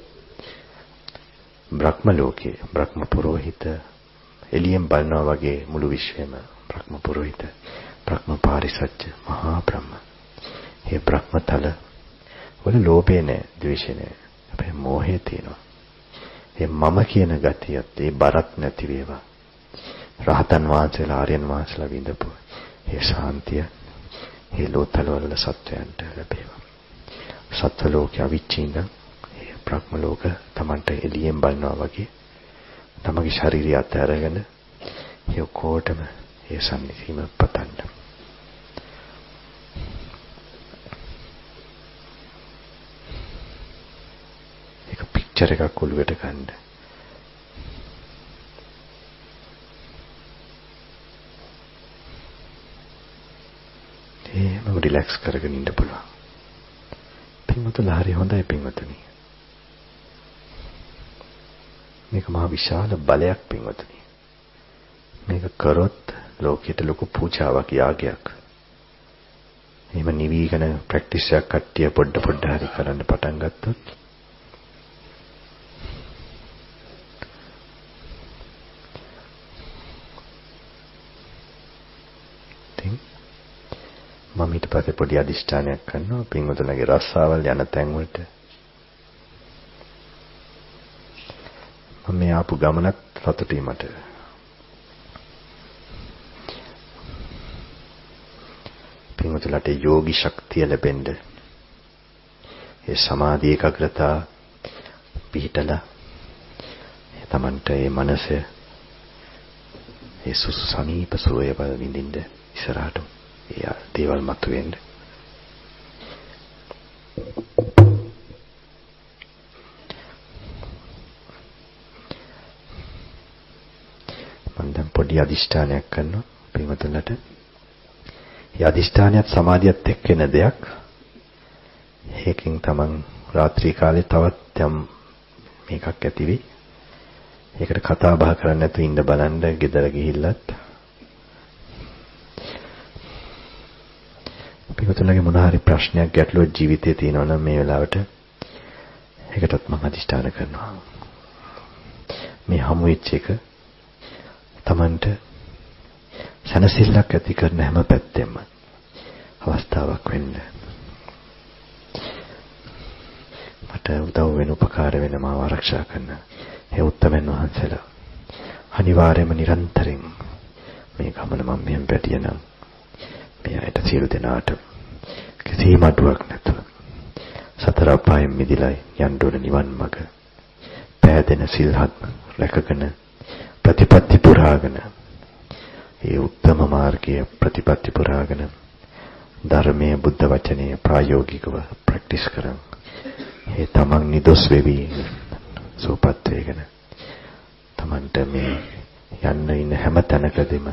බ්‍රහ්ම ලෝකේ බ්‍රහ්ම පුරোহিত එළියෙන් බලනවා වගේ මුළු විශ්වෙම බ්‍රහ්ම පුරোহিত බ්‍රහ්ම පාරිසජ්ජ මහා බ්‍රහ්ම. මේ බ්‍රහ්මතල වල ලෝභය නැහැ, ද්වේෂය නැහැ. අපේ මෝහය තියෙනවා. ඒ මම කියන ගතියත් ඒ බරත් නැති වේවා. රහතන් වහන්සේලා ආර්යයන් වහන්සේලා විඳපු ඒ ශාන්තිය ඒ ලෝතල වල සත්වයන්ට ලැබේවා. සත්ව ලෝකයේ අවිච්ඡින්න ඒ බ්‍රහ්ම ලෝක Tamanට එළියෙන් බලනවා වගේ තමගේ ශරීරය අතහැරගෙන ඒ කොටම ඒ සම්නිසීම පතන්න. ඒක පික්චර් එකක් ඔළුවට ගන්න. එහෙම රිලැක්ස් කරගෙන ඉන්න පුළුවන්. පින්වතුන්ලා හරි හොඳයි පින්වතුනි. මේක මහා විශාල බලයක් පින්වතුනි. මේක කරොත් ලෝකයට ලොකු පූජාවක් යාගයක්. එහෙම නිවිගෙන ප්‍රැක්ටිස් එකක් කට්ටිය පොඩ පොඩ හරි කරන්න පටන් ගත්තොත් මම ඊට පස්සේ පොඩි අදිෂ්ඨානයක් කරනවා පින්වතුන්ගේ රස්සාවල් යන තැන් වලට මම මේ ආපු ගමනත් සතුටුයි මට. පින්වතුන්ට යෝගී ශක්තිය ලැබෙන්න ඒ සමාධි ඒකාග්‍රතාව පිහිටලා ඒ Tamanට ඒ මනස ඒ සුසු සමීප සෝය බල විඳින්න ඉස්සරහට ඒ දේවල් මතුවෙන්න. මම දැන් පොඩි අදිෂ්ඨානයක් කරනවා පින්වතුන්ට. ඒ අදිෂ්ඨානයත් සමාධියත් එක්ක එන දෙයක්. ඒකෙන් තමන් රාත්‍රී කාලේ තවත් යම් මේකක් ඇති වෙයි. ඒකට කතා බහ කරන්න නැතුව ඉන්න බලන්න ගෙදර ගිහිල්ලත් පිටුතුලගේ මොන හරි ප්‍රශ්නයක් ගැටලුවක් ජීවිතේ තියෙනවා නම් මේ වෙලාවට ඒකටත් මම අදිෂ්ඨාන කරනවා. මේ හමු වෙච්ච එක Tamanට සනසිල්ලක් ඇති කරන හැම පැත්තෙම අවස්ථාවක් වෙන්න. මට උදව් වෙන උපකාර වෙන මාව ආරක්ෂා කරන ඒ උත්තමයන් වහන්සේලා අනිවාර්යයෙන්ම නිරන්තරයෙන් මේ ගමන මම මෙහෙම පැටියනම් මේ අයට සියලු දෙනාට කිසිම අඩුවක් නැතුව සතර අපායෙන් මිදලා යන්න ඕන නිවන් මඟ පෑදෙන සිල්හත් රැකගෙන ප්‍රතිපත්ති පුරාගෙන ඒ උත්තම මාර්ගයේ ප්‍රතිපත්ති පුරාගෙන ධර්මයේ බුද්ධ වචනේ ප්‍රායෝගිකව ප්‍රැක්ටිස් කරන් ඒ තමන් නිදොස් වෙවි සෝපත් වේගෙන තමන්ට මේ යන්න ඉන්න හැම තැනකදීම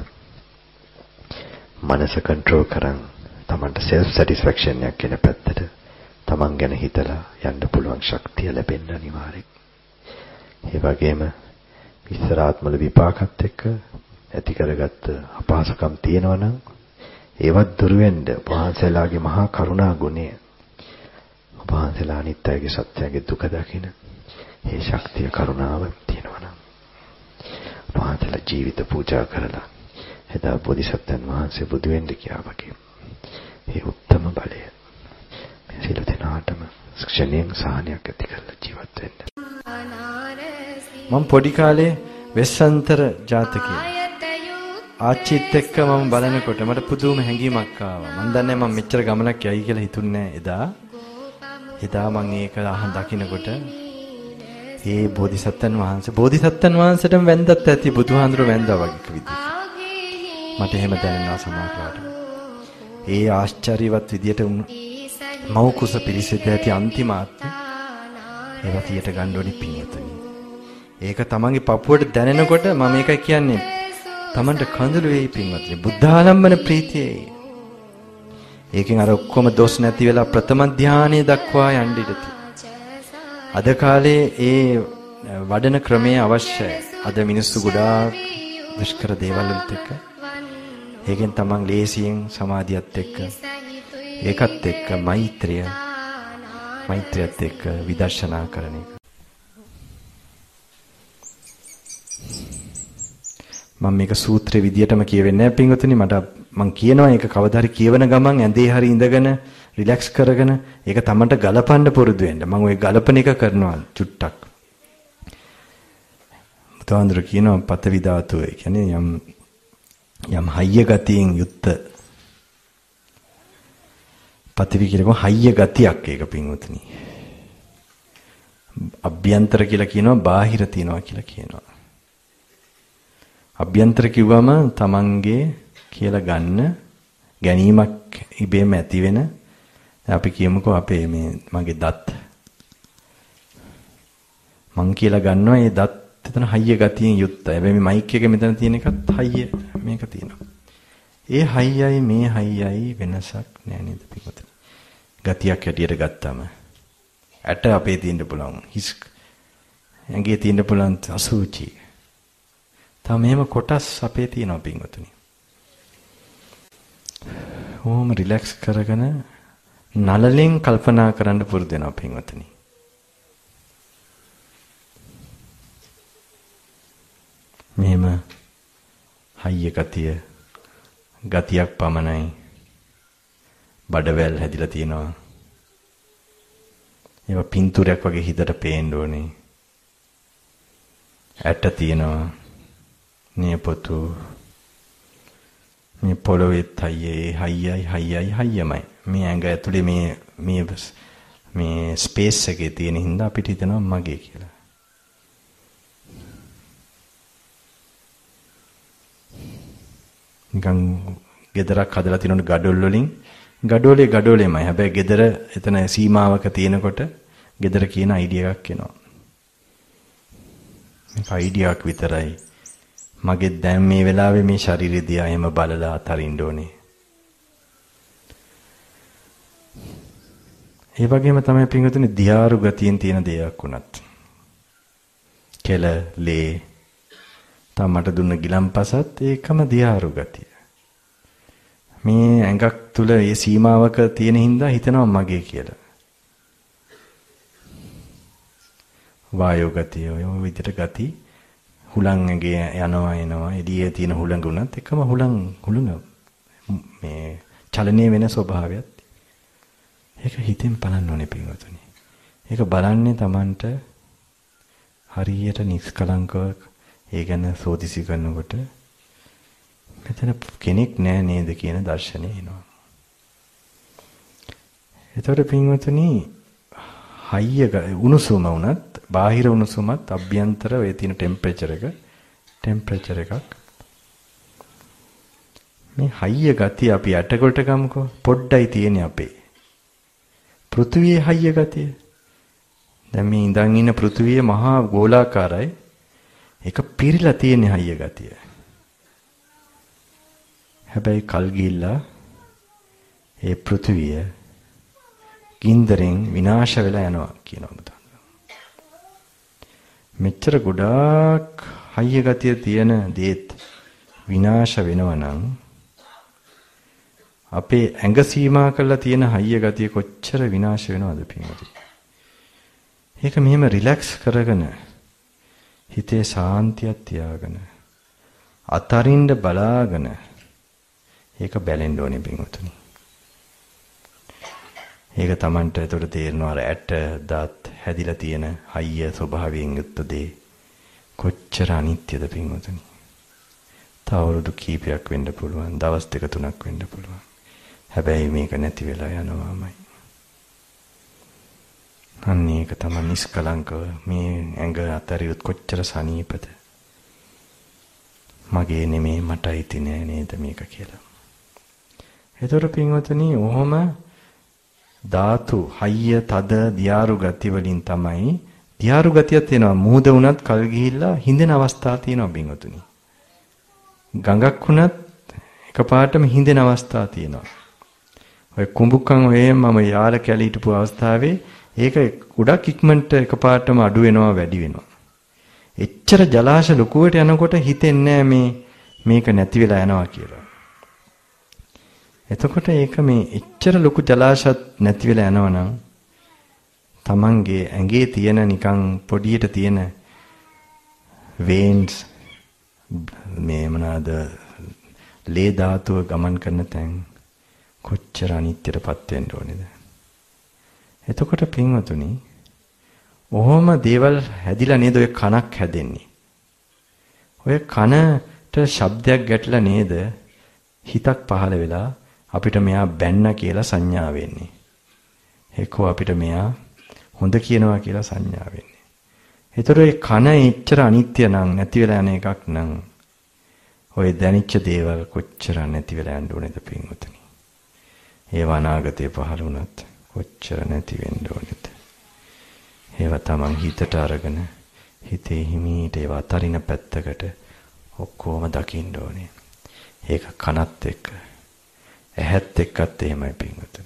මනස කන්ට්‍රෝල් කරන් තමන්ට self satisfaction එකක් කියන පැත්තට තමන් ගැන හිතලා යන්න පුළුවන් ශක්තිය ලැබෙන්න අනිවාර්යයි. ඒ වගේම විස්තරාත්මක විපාකත් එක්ක ඇති කරගත්ත අපහසුකම් තියෙනවා නම් ඒවත් දුර වෙන්න වහන්සේලාගේ මහා කරුණා ගුණය වහන්සේලා අනිත් අයගේ සත්‍යයේ දුක දකින ඒ ශක්තිය කරුණාව තියෙනවා නම් වහන්සේලා ජීවිත පූජා කරලා එදා බෝධිසත්වයන් වහන්සේ බුදු වෙන්න කියා වගේ ඒ උත්තම බලය මේ සියලු දෙනාටම ක්ෂණයෙන් සහනයක් ඇති කරලා ජීවත් වෙන්න. මම පොඩි කාලේ වෙස්සන්තර ජාතකයේ ආච්චිත් එක්ක මම බලනකොට මට පුදුම හැඟීමක් ආවා. මම දන්නේ මම මෙච්චර ගමනක් යයි කියලා හිතුන්නේ එදා. එදා මම ඒක අහන් දකින්නකොට ඒ බෝධිසත්වයන් වහන්සේ බෝධිසත්වයන් වහන්සේටම වැන්දත් ඇති බුදුහාඳුර වැන්දා වගේ විදිහට. මට එහෙම දැනෙනවා සමාජයට. ඒ ආශ්චර්යවත් විදියට මව් කුස පිළිසෙද ඇති අන්තිම ආත්මය ඒවා තියට ගන්න ඕනි පින්වතුනි. ඒක තමන්ගේ පපුවට දැනෙනකොට මම මේකයි කියන්නේ තමන්ට කඳුළු වෙයි පින්වතුනි. බුද්ධාලම්බන ප්‍රීතියයි. ඒකෙන් අර ඔක්කොම දොස් නැති වෙලා ප්‍රථම ධානයේ දක්වා යන්න ඉඩති. අද කාලේ ඒ වඩන ක්‍රමය අවශ්‍යයි. අද මිනිස්සු ගොඩාක් දුෂ්කර දේවල් වලට එක්ක ඒකෙන් තමන් ලේසියෙන් සමාධියත් එක්ක ඒකත් එක්ක මෛත්‍රිය මෛත්‍රියත් එක්ක විදර්ශනා කරන එක. මම මේක සූත්‍රයේ විදියටම කියවෙන්නේ නැහැ පින්වතුනි. මට මම කියනවා ඒක කවදා හරි කියවන ගමන් ඇඳේ හරි ඉඳගෙන රිලැක්ස් කරගෙන ඒක තමන්ට ගලපන්න පුරුදු වෙන්න. මම ওই ගලපන එක කරනවා චුට්ටක්. මුතවන්දර කියනවා පතවි ධාතුව. ඒ කියන්නේ යම් යම් හයිය ගතියෙන් යුක්ත පතවි කියනකො හයිය ගතියක් ඒක පින්වතුනි. අභ්‍යන්තර කියලා කියනවා බාහිර තියනවා කියලා කියනවා. අභ්‍යන්තර කිව්වම තමන්ගේ කියලා ගන්න ගැනීමක් ඉබේම ඇති වෙන. අපි කියමුකෝ අපේ මේ මගේ දත් මං කියලා ගන්නවා ඒ දත් එතන හයිය ගතියෙන් යුක්තයි. හැබැයි මේ මයික් එකේ මෙතන තියෙන එකත් හයිය මේක තියෙනවා. ඒ හයියයි මේ හයියයි වෙනසක් නෑ නේද පිටුපත. ගතියක් හැටියට ගත්තාම ඇට අපේ තියෙන්න පුළුවන්. හිස් ඇඟේ තියෙන්න පුළුවන් අසුචි. තා මේම කොටස් අපේ තියෙනවා පිටුපතනි. ඕම රිලැක්ස් කරගෙන නලලෙන් කල්පනා කරන්න පුරුදු වෙනවා පිටුපතනි. මෙහෙම හයිය ගතිය ගතියක් පමණයි. බඩවැල් හැදිලා තියෙනවා. ඒවා පින්තූරයක් වගේ හිතට පේන්න ඕනේ. ඇට තියෙනවා. නියපොතු මේ පොළොවේ තයියේ හයියයි හයියයි හයියමයි. මේ ඇඟ ඇතුලේ මේ මේ මේ ස්පේස් එකේ තියෙන හින්දා අපිට හිතෙනවා මගේ කියලා. නිකන් ගෙදරක් හදලා තියෙනොත් gadol වලින් gadolේ gadolෙමයි. හැබැයි ගෙදර එතන සීමාවක තියෙනකොට ගෙදර කියන අයිඩියා එකක් එනවා. මේක අයිඩියා එකක් විතරයි. මගේ දැන් මේ වෙලාවේ මේ ශරීරය දිහා එහෙම බලලා අතරින්න ඕනේ. ඒ වගේම තමයි පින්වතුනි දියාරු ගතියෙන් තියෙන දෙයක් වුණත්. කෙල ලේ තමට දුන්න ගිලම්පසත් ඒකම දියාරු ගතිය. මේ ඇඟක් තුල ඒ සීමාවක තියෙන හින්දා හිතනවා මගේ කියලා. වායෝ ගතිය ඔය විදිහට ගති හුලං ඇඟේ යනවා එනවා එළියේ තියෙන හුලඟ උනත් එකම හුලං හුලඟ මේ චලනයේ වෙන ස්වභාවයක්. ඒක හිතෙන් බලන්න ඕනේ පින්වතුනි. ඒක බලන්නේ Tamanට හරියට නිස්කලංකව ඒ ගැන සෝදිසි කරනකොට මෙතන කෙනෙක් නෑ නේද කියන දර්ශනය එනවා. ඒතකොට පින්වතුනි හයිය උණුසුම වුණත් බාහිර උණුසුමත් අභ්‍යන්තර වේ තියෙන ටෙම්පරේචර් එක ටෙම්පරේචර් එකක් මේ හයිය ගතිය අපි ඇටකොල්ට ගමුකෝ පොඩ්ඩයි තියෙන්නේ අපේ පෘථිවියේ හයිය ගතිය. දැන් මේ ඉඳන් ඉන්න පෘථිවිය මහා ගෝලාකාරයි. ඒක පිරීලා තියෙන හයිය ගතිය. හැබැයි කල් ගිහිල්ලා ඒ පෘථිවිය ගින්දරෙන් විනාශ වෙලා යනවා කියනවා බුදුන්. මෙච්චර ගොඩාක් හයිය ගතිය තියෙන දේත් විනාශ වෙනවා නම් අපේ ඇඟ සීමා කරලා තියෙන හයිය ගතිය කොච්චර විනාශ වෙනවද පින්වතුනි. ඒක මෙහෙම රිලැක්ස් කරගෙන හිතේ සාන්තියක් තියාගෙන අතරින්ද බලාගෙන ඒක බැලෙන්න ඕනේ පින්වතුනි. ඒක Tamanට ඒතර තේරෙනවා ඇට දත් හැදිලා තියෙන හයිය ස්වභාවයෙන් යුක්ත දේ කොච්චර අනිත්‍යද පින්වතුනි. තව අවුරුදු කීපයක් වෙන්න පුළුවන්, දවස් දෙක තුනක් වෙන්න පුළුවන්. හැබැයි මේක නැති වෙලා යනවාමයි. අන්න ඒක තමයි නිස්කලංකව මේ ඇඟ අතරියුත් කොච්චර සනීපද. මගේ නෙමේ මට අයිති නෑ නේද මේක කියලා. ඒතර පින්වතුනි ඔහොම ධාතු හයිය තද දියාරු ගති වලින් තමයි දියාරු ගතියක් තියෙනවා. මුහුද වුණත් කල් ගිහිල්ලා හිඳෙන අවස්ථා තියෙනවා පින්වතුනි. ගඟක් වුණත් එකපාරටම හිඳෙන අවස්ථා තියෙනවා. ඔය කුඹුකන් ඔය මම යාර කැලේ හිටපු අවස්ථාවේ ඒක ගොඩක් ඉක්මනට එකපාරටම අඩු වෙනවා වැඩි වෙනවා. එච්චර ජලාශ ලොකුවට යනකොට හිතෙන්නේ මේ මේක නැති වෙලා යනවා කියලා. එතකොට ඒක මේ එච්චර ලොකු ජලාශත් නැති වෙලා යනවනම් තමන්ගේ ඇඟේ තියෙන නිකන් පොඩියට තියෙන veins මේ මොනවාද ලේ ධාතුව ගමන් කරන තැන් කොච්චර අනිත්‍යයටපත් වෙන්න ඕනේද? එතකොට පින්වතුනි ඔහොම දේවල් හැදිලා නේද ඔය කනක් හැදෙන්නේ. ඔය කනට ශබ්දයක් ගැටලා නේද හිතක් පහළ වෙලා අපිට මෙයා බැන්න කියලා සංඥා වෙන්නේ. ඒකෝ අපිට මෙයා හොඳ කියනවා කියලා සංඥා වෙන්නේ. ඒතර ඒ කන එච්චර අනිත්‍ය නම් නැති වෙලා යන එකක් නම් ඔය දැනිච්ච දේවල් කොච්චර නැති වෙලා යන්න ඕනේද පින්වතුනි? ඒව අනාගතේ පහළ වුණත් කොච්චර නැති වෙන්න ඕනේද? ඒව තමන් හිතට අරගෙන හිතේ හිමීට ඒව අතරින පැත්තකට ඔක්කොම දකින්න ඕනේ. ඒක කනත් එක්ක ඇහත් එක්කත් එහෙමයි පින්වතුනි.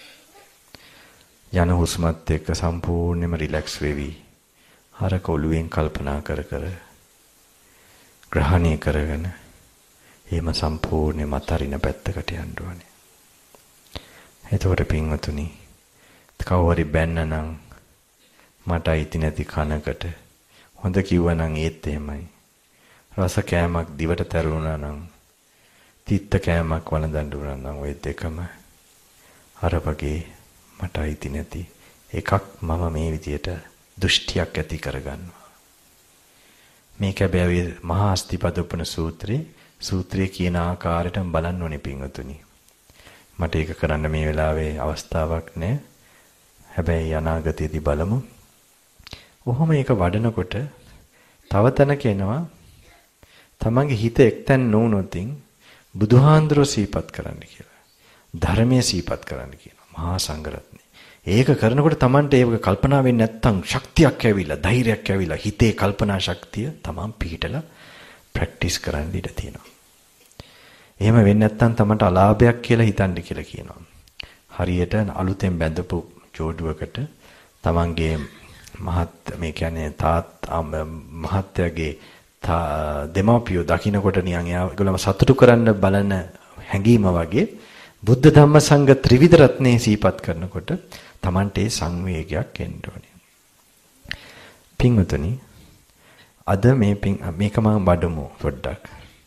යන හුස්මත් එක්ක සම්පූර්ණයෙන්ම රිලැක්ස් වෙවි. අර කොළුවෙන් කල්පනා කර කර ග්‍රහණය කරගෙන එහෙම සම්පූර්ණයෙන්ම අතරින පැත්තකට යන්න ඕනේ. එතකොට පින්වතුනි කවුරුරි බැන්නනම් මට අයිති නැති කනකට හොඳ කිව්වනම් ඒත් එහෙමයි. රස කෑමක් දිවට තැරුණා නම් තිත්ත කෑමක් වළඳන්න උනා නම් ওই දෙකම අර වගේ මට අයිති නැති එකක් මම මේ විදියට දෘෂ්ටියක් ඇති කරගන්නවා. මේක බැවි මහා අස්තිපදෝපන සූත්‍රේ සූත්‍රයේ කියන ආකාරයට බලන්න ඕනේ පින්වතුනි. මට ඒක කරන්න මේ වෙලාවේ අවස්ථාවක් නැහැ. හැබැයි අනාගතයේදී බලමු. ඔහොම ඒක වඩනකොට තව තැනක එනවා තමන්ගේ හිත එක්තැන් නොවුනොතින් බුදුහාඳුරෝ සීපත් කරන්න කියලා. ධර්මයේ සීපත් කරන්න කියනවා. මහා සංඝරත්නය. ඒක කරනකොට තමන්ට ඒක කල්පනා වෙන්නේ නැත්තම් ශක්තියක් ඇවිල්ලා, ධෛර්යයක් ඇවිල්ලා හිතේ කල්පනා ශක්තිය තමන් පිහිටලා ප්‍රැක්ටිස් කරන්න ඉඩ තියෙනවා. එහෙම වෙන්නේ නැත්තම් තමන්ට අලාභයක් කියලා හිතන්න කියලා කියනවා. හරියට අලුතෙන් බැඳපු ජෝඩුවකට තමන්ගේ මහත් මේ කියන්නේ තාත් මහත්යගේ දෙමාපියෝ දකින්නකොට නියන් ඒගොල්ලම සතුටු කරන්න බලන හැඟීම වගේ බුද්ධ ධම්ම සංඝ ත්‍රිවිධ රත්නේ සීපත් කරනකොට Tamante සංවේගයක් එන්න ඕනේ. පින්වතුනි අද මේ මේක මම වඩමු පොඩ්ඩක්.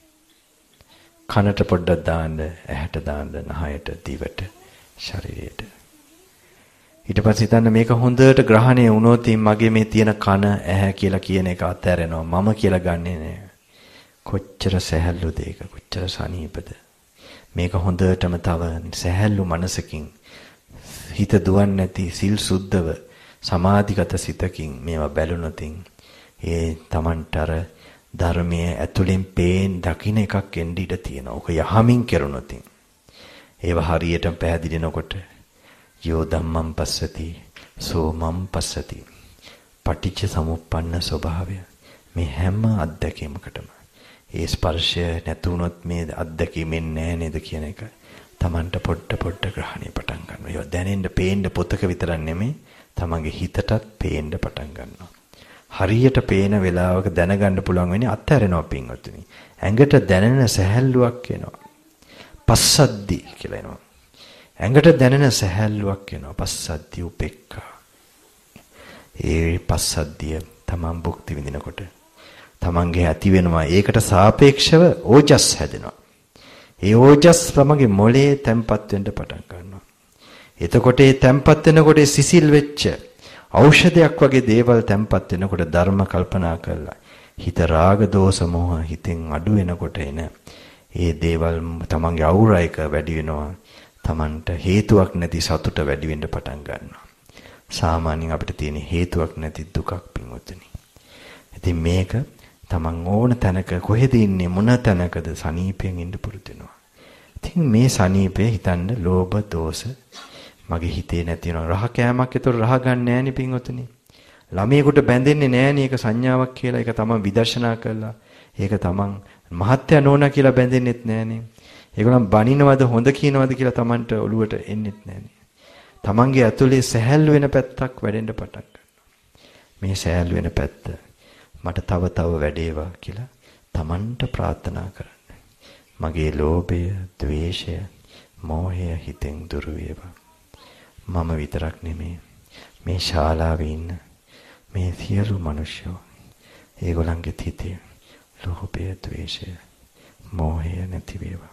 කනට පොඩ්ඩක් දාන්න, ඇහැට දාන්න, නහයට, දිවට, ශරීරයට. ඊට පස්සේ හිතන්න මේක හොඳට ග්‍රහණය වුණොත් මගේ මේ තියෙන කන ඇහැ කියලා කියන එක අත්හැරෙනවා. මම කියලා ගන්නෙ නෑ. කොච්චර සැහැල්ලුද ඒක, කොච්චර සනීපද. මේක හොඳටම තව සැහැල්ලු මනසකින් හිත දුවන්නේ නැති සිල් සුද්ධව සමාධිගත සිතකින් මේවා බැලුනොත් ඒ Tamanටර ධර්මයේ ඇතුලෙන් පේන දකින්න එකක් එන්න ඉඩ තියෙනවා. ඔක යහමින් කෙරුණොත් ඒව හරියටම පැහැදිලිනකොට යෝ ධම්මං පස්සති සෝ මම් පස්සති පටිච්ච සමුප්පන්න ස්වභාවය මේ හැම අත්දැකීමකටම ඒ ස්පර්ශය නැතුණොත් මේ අත්දැකීමෙන් නෑ නේද කියන එක Tamanට පොඩ පොඩ ග්‍රහණය පටන් ගන්නවා. ඒවා දැනෙන්න පේන්න පොතක විතරක් නෙමෙයි තමන්ගේ හිතටත් පේන්න පටන් ගන්නවා. හරියට පේන වෙලාවක දැනගන්න පුළුවන් වෙන්නේ අත්හැරෙනවා පින්වත්නි. ඇඟට දැනෙන සැහැල්ලුවක් එනවා. පස්සද්දි කියලා එනවා. ඇඟට දැනෙන සැහැල්ලුවක් එනවා. පස්සද්දි උපේක්ඛා. ඒ පස්සද්දිය තමන් භුක්ති විඳිනකොට තමන්ගේ ඇති වෙනවා. ඒකට සාපේක්ෂව ඕජස් හැදෙනවා. ඒ ඕජස් තමන්ගේ මොළේ තැම්පත් වෙන්න පටන් ගන්නවා. එතකොට ඒ තැම්පත් වෙනකොට සිසිල් වෙච්ච ඖෂධයක් වගේ දේවල් තැම්පත් වෙනකොට ධර්ම කල්පනා කරලා හිත රාග දෝෂ මොහ හිතෙන් අඩු වෙනකොට එන ඒ දේවල් තමන්ගේ අවුරා එක වැඩි වෙනවා. තමන්ට හේතුවක් නැති සතුට වැඩි වෙන්න පටන් ගන්නවා. සාමාන්‍යයෙන් අපිට තියෙන හේතුවක් නැති දුකක් පින්වත්නි. ඉතින් මේක තමන් ඕන තැනක කොහෙද ඉන්නේ මොන තැනකද සනීපයෙන් ඉන්න පුරුදු වෙනවා. ඉතින් මේ සනීපේ හිතන්න ලෝභ දෝෂ මගේ හිතේ නැති වෙනවා. රහ කෑමක් ඒතර රහ ගන්න නෑනේ පින්වතුනි. ළමයෙකුට බැඳෙන්නේ නෑනේ ඒක සංඥාවක් කියලා. ඒක තමන් විදර්ශනා කළා. ඒක තමන් මහත්ය නෝනා කියලා බැඳෙන්නෙත් නෑනේ. ඒගොල්ලන් බනිනවද හොඳ කියනවද කියලා තමන්ට ඔළුවට එන්නෙත් නෑනේ. තමන්ගේ ඇතුලේ සැහැල්ලු වෙන පැත්තක් වැඩෙන්න පටන් ගන්නවා. මේ සැහැල්ලු වෙන පැත්ත මට තව තව වැඩේවා කියලා තමන්ට ප්‍රාර්ථනා කරන්න. මගේ ලෝභය, ද්වේෂය, මෝහය හිතෙන් දුර වේවා. මම විතරක් නෙමේ මේ ශාලාවේ ඉන්න මේ සියලු මිනිස්සු ඒගොල්ලන්ගේ හිතේ ලෝභය, ද්වේෂය, මෝහය නැති වේවා.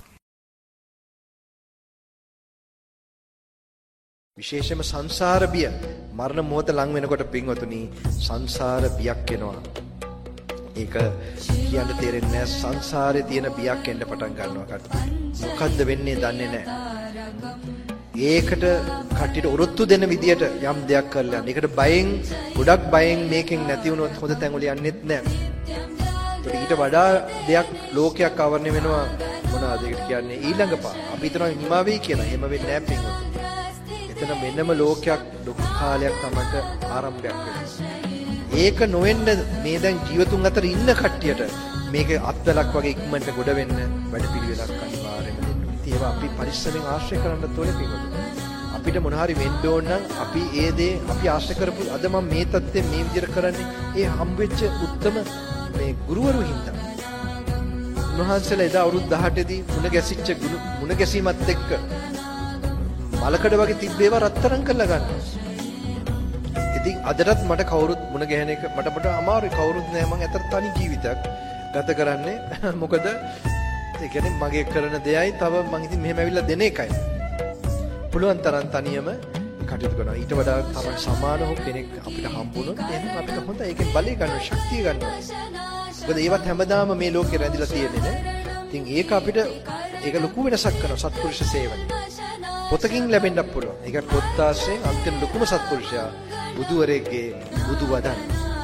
විශේෂයෙන්ම සංසාර බිය මරණ මොහොත ලඟ වෙනකොට පින්වතුනි සංසාර බියක් එනවා. ඒක කියන්න තේරෙන්නේ නැහැ. සංසාරේ තියෙන බියක් එන්න පටන් ගන්නවා කට්ටිය. මොකද්ද වෙන්නේ දන්නේ නැහැ. ඒකට කට්ටියට ඔරොත්තු දෙන විදියට යම් දෙයක් කරලා යන්න. ඒකට බයෙන් ගොඩක් බයෙන් මේකෙන් නැති වුණොත් හොඳ තැන් වල යන්නෙත් නැහැ. ඊට වඩා දෙයක් ලෝකයක් ආවරණය වෙනවා. මොනවාද ඒකට කියන්නේ ඊළඟ පා. අපි හිතනවා හිමා වෙයි කියලා. එහෙම වෙන්නේ නැහැ පින්වතුනි. එතන වෙනම ලෝකයක් දුක් කාලයක් තමයි ආරම්භයක් වෙන්නේ. ඒක නොවෙන්න මේ දැන් ජීවතුන් අතර ඉන්න කට්ටියට මේක අත්වලක් වගේ ඉක්මනට ගොඩ වෙන්න වැඩපිළිවෙලක් අනිවාර්යයෙන්ම දෙන්න ඕනේ. ඒවා අපි පරිස්සමෙන් ආශ්‍රය කරන්නත් ඕනේ පිටුපිට. අපිට මොන හරි වෙන්න ඕන නම් අපි ඒ දේ අපි ආශ්‍රය කරපු අද මම මේ தත්ත්වයෙන් මේ විදිහට කරන්නේ ඒ හම්බෙච්ච උත්තම මේ ගුරුවරු හින්දා. උන්වහන්සේලා එදා අවුරුදු දහඅට දී මුණ ගැසිච්ච මුණ ගැසීමත් එක්ක මලකඩ වගේ තිබ්බේවා රත්තරන් කරලා ගන්නවා. ඉතින් අදටත් මට කවුරුත් මුණ ගැහෙන එක මට මට අමාරුයි. කවුරුත් නෑ. මම අතර තනි ජීවිතයක් ගත කරන්නේ. මොකද ඒ කියන්නේ මගේ කරන දෙයයි තව මං ඉතින් මෙහෙම ඇවිල්ලා දෙන එකයි. පුළුවන් තරම් තනියම කටයුතු කරනවා. ඊට වඩා තමයි සමානව කෙනෙක් අපිට හම්බුනොත් එහෙනම් අපිට හොඳ ඒකෙන් බලය ගන්න ශක්තිය ගන්නවා. මොකද ඒවත් හැමදාම මේ ලෝකේ රැඳිලා තියෙන්නේ නේ. ඉතින් ඒක අපිට ඒක ලොකු වෙනසක් කරනවා සත්පුරුෂ සේවනය. පොතකින් ලැබෙන්නත් පුළුවන්. ඒක පොත් ආශ්‍රයෙන් අන්තිම ලොකුම සත්පුරුෂයා බුදුවරයෙක්ගේ බුදු වදන්.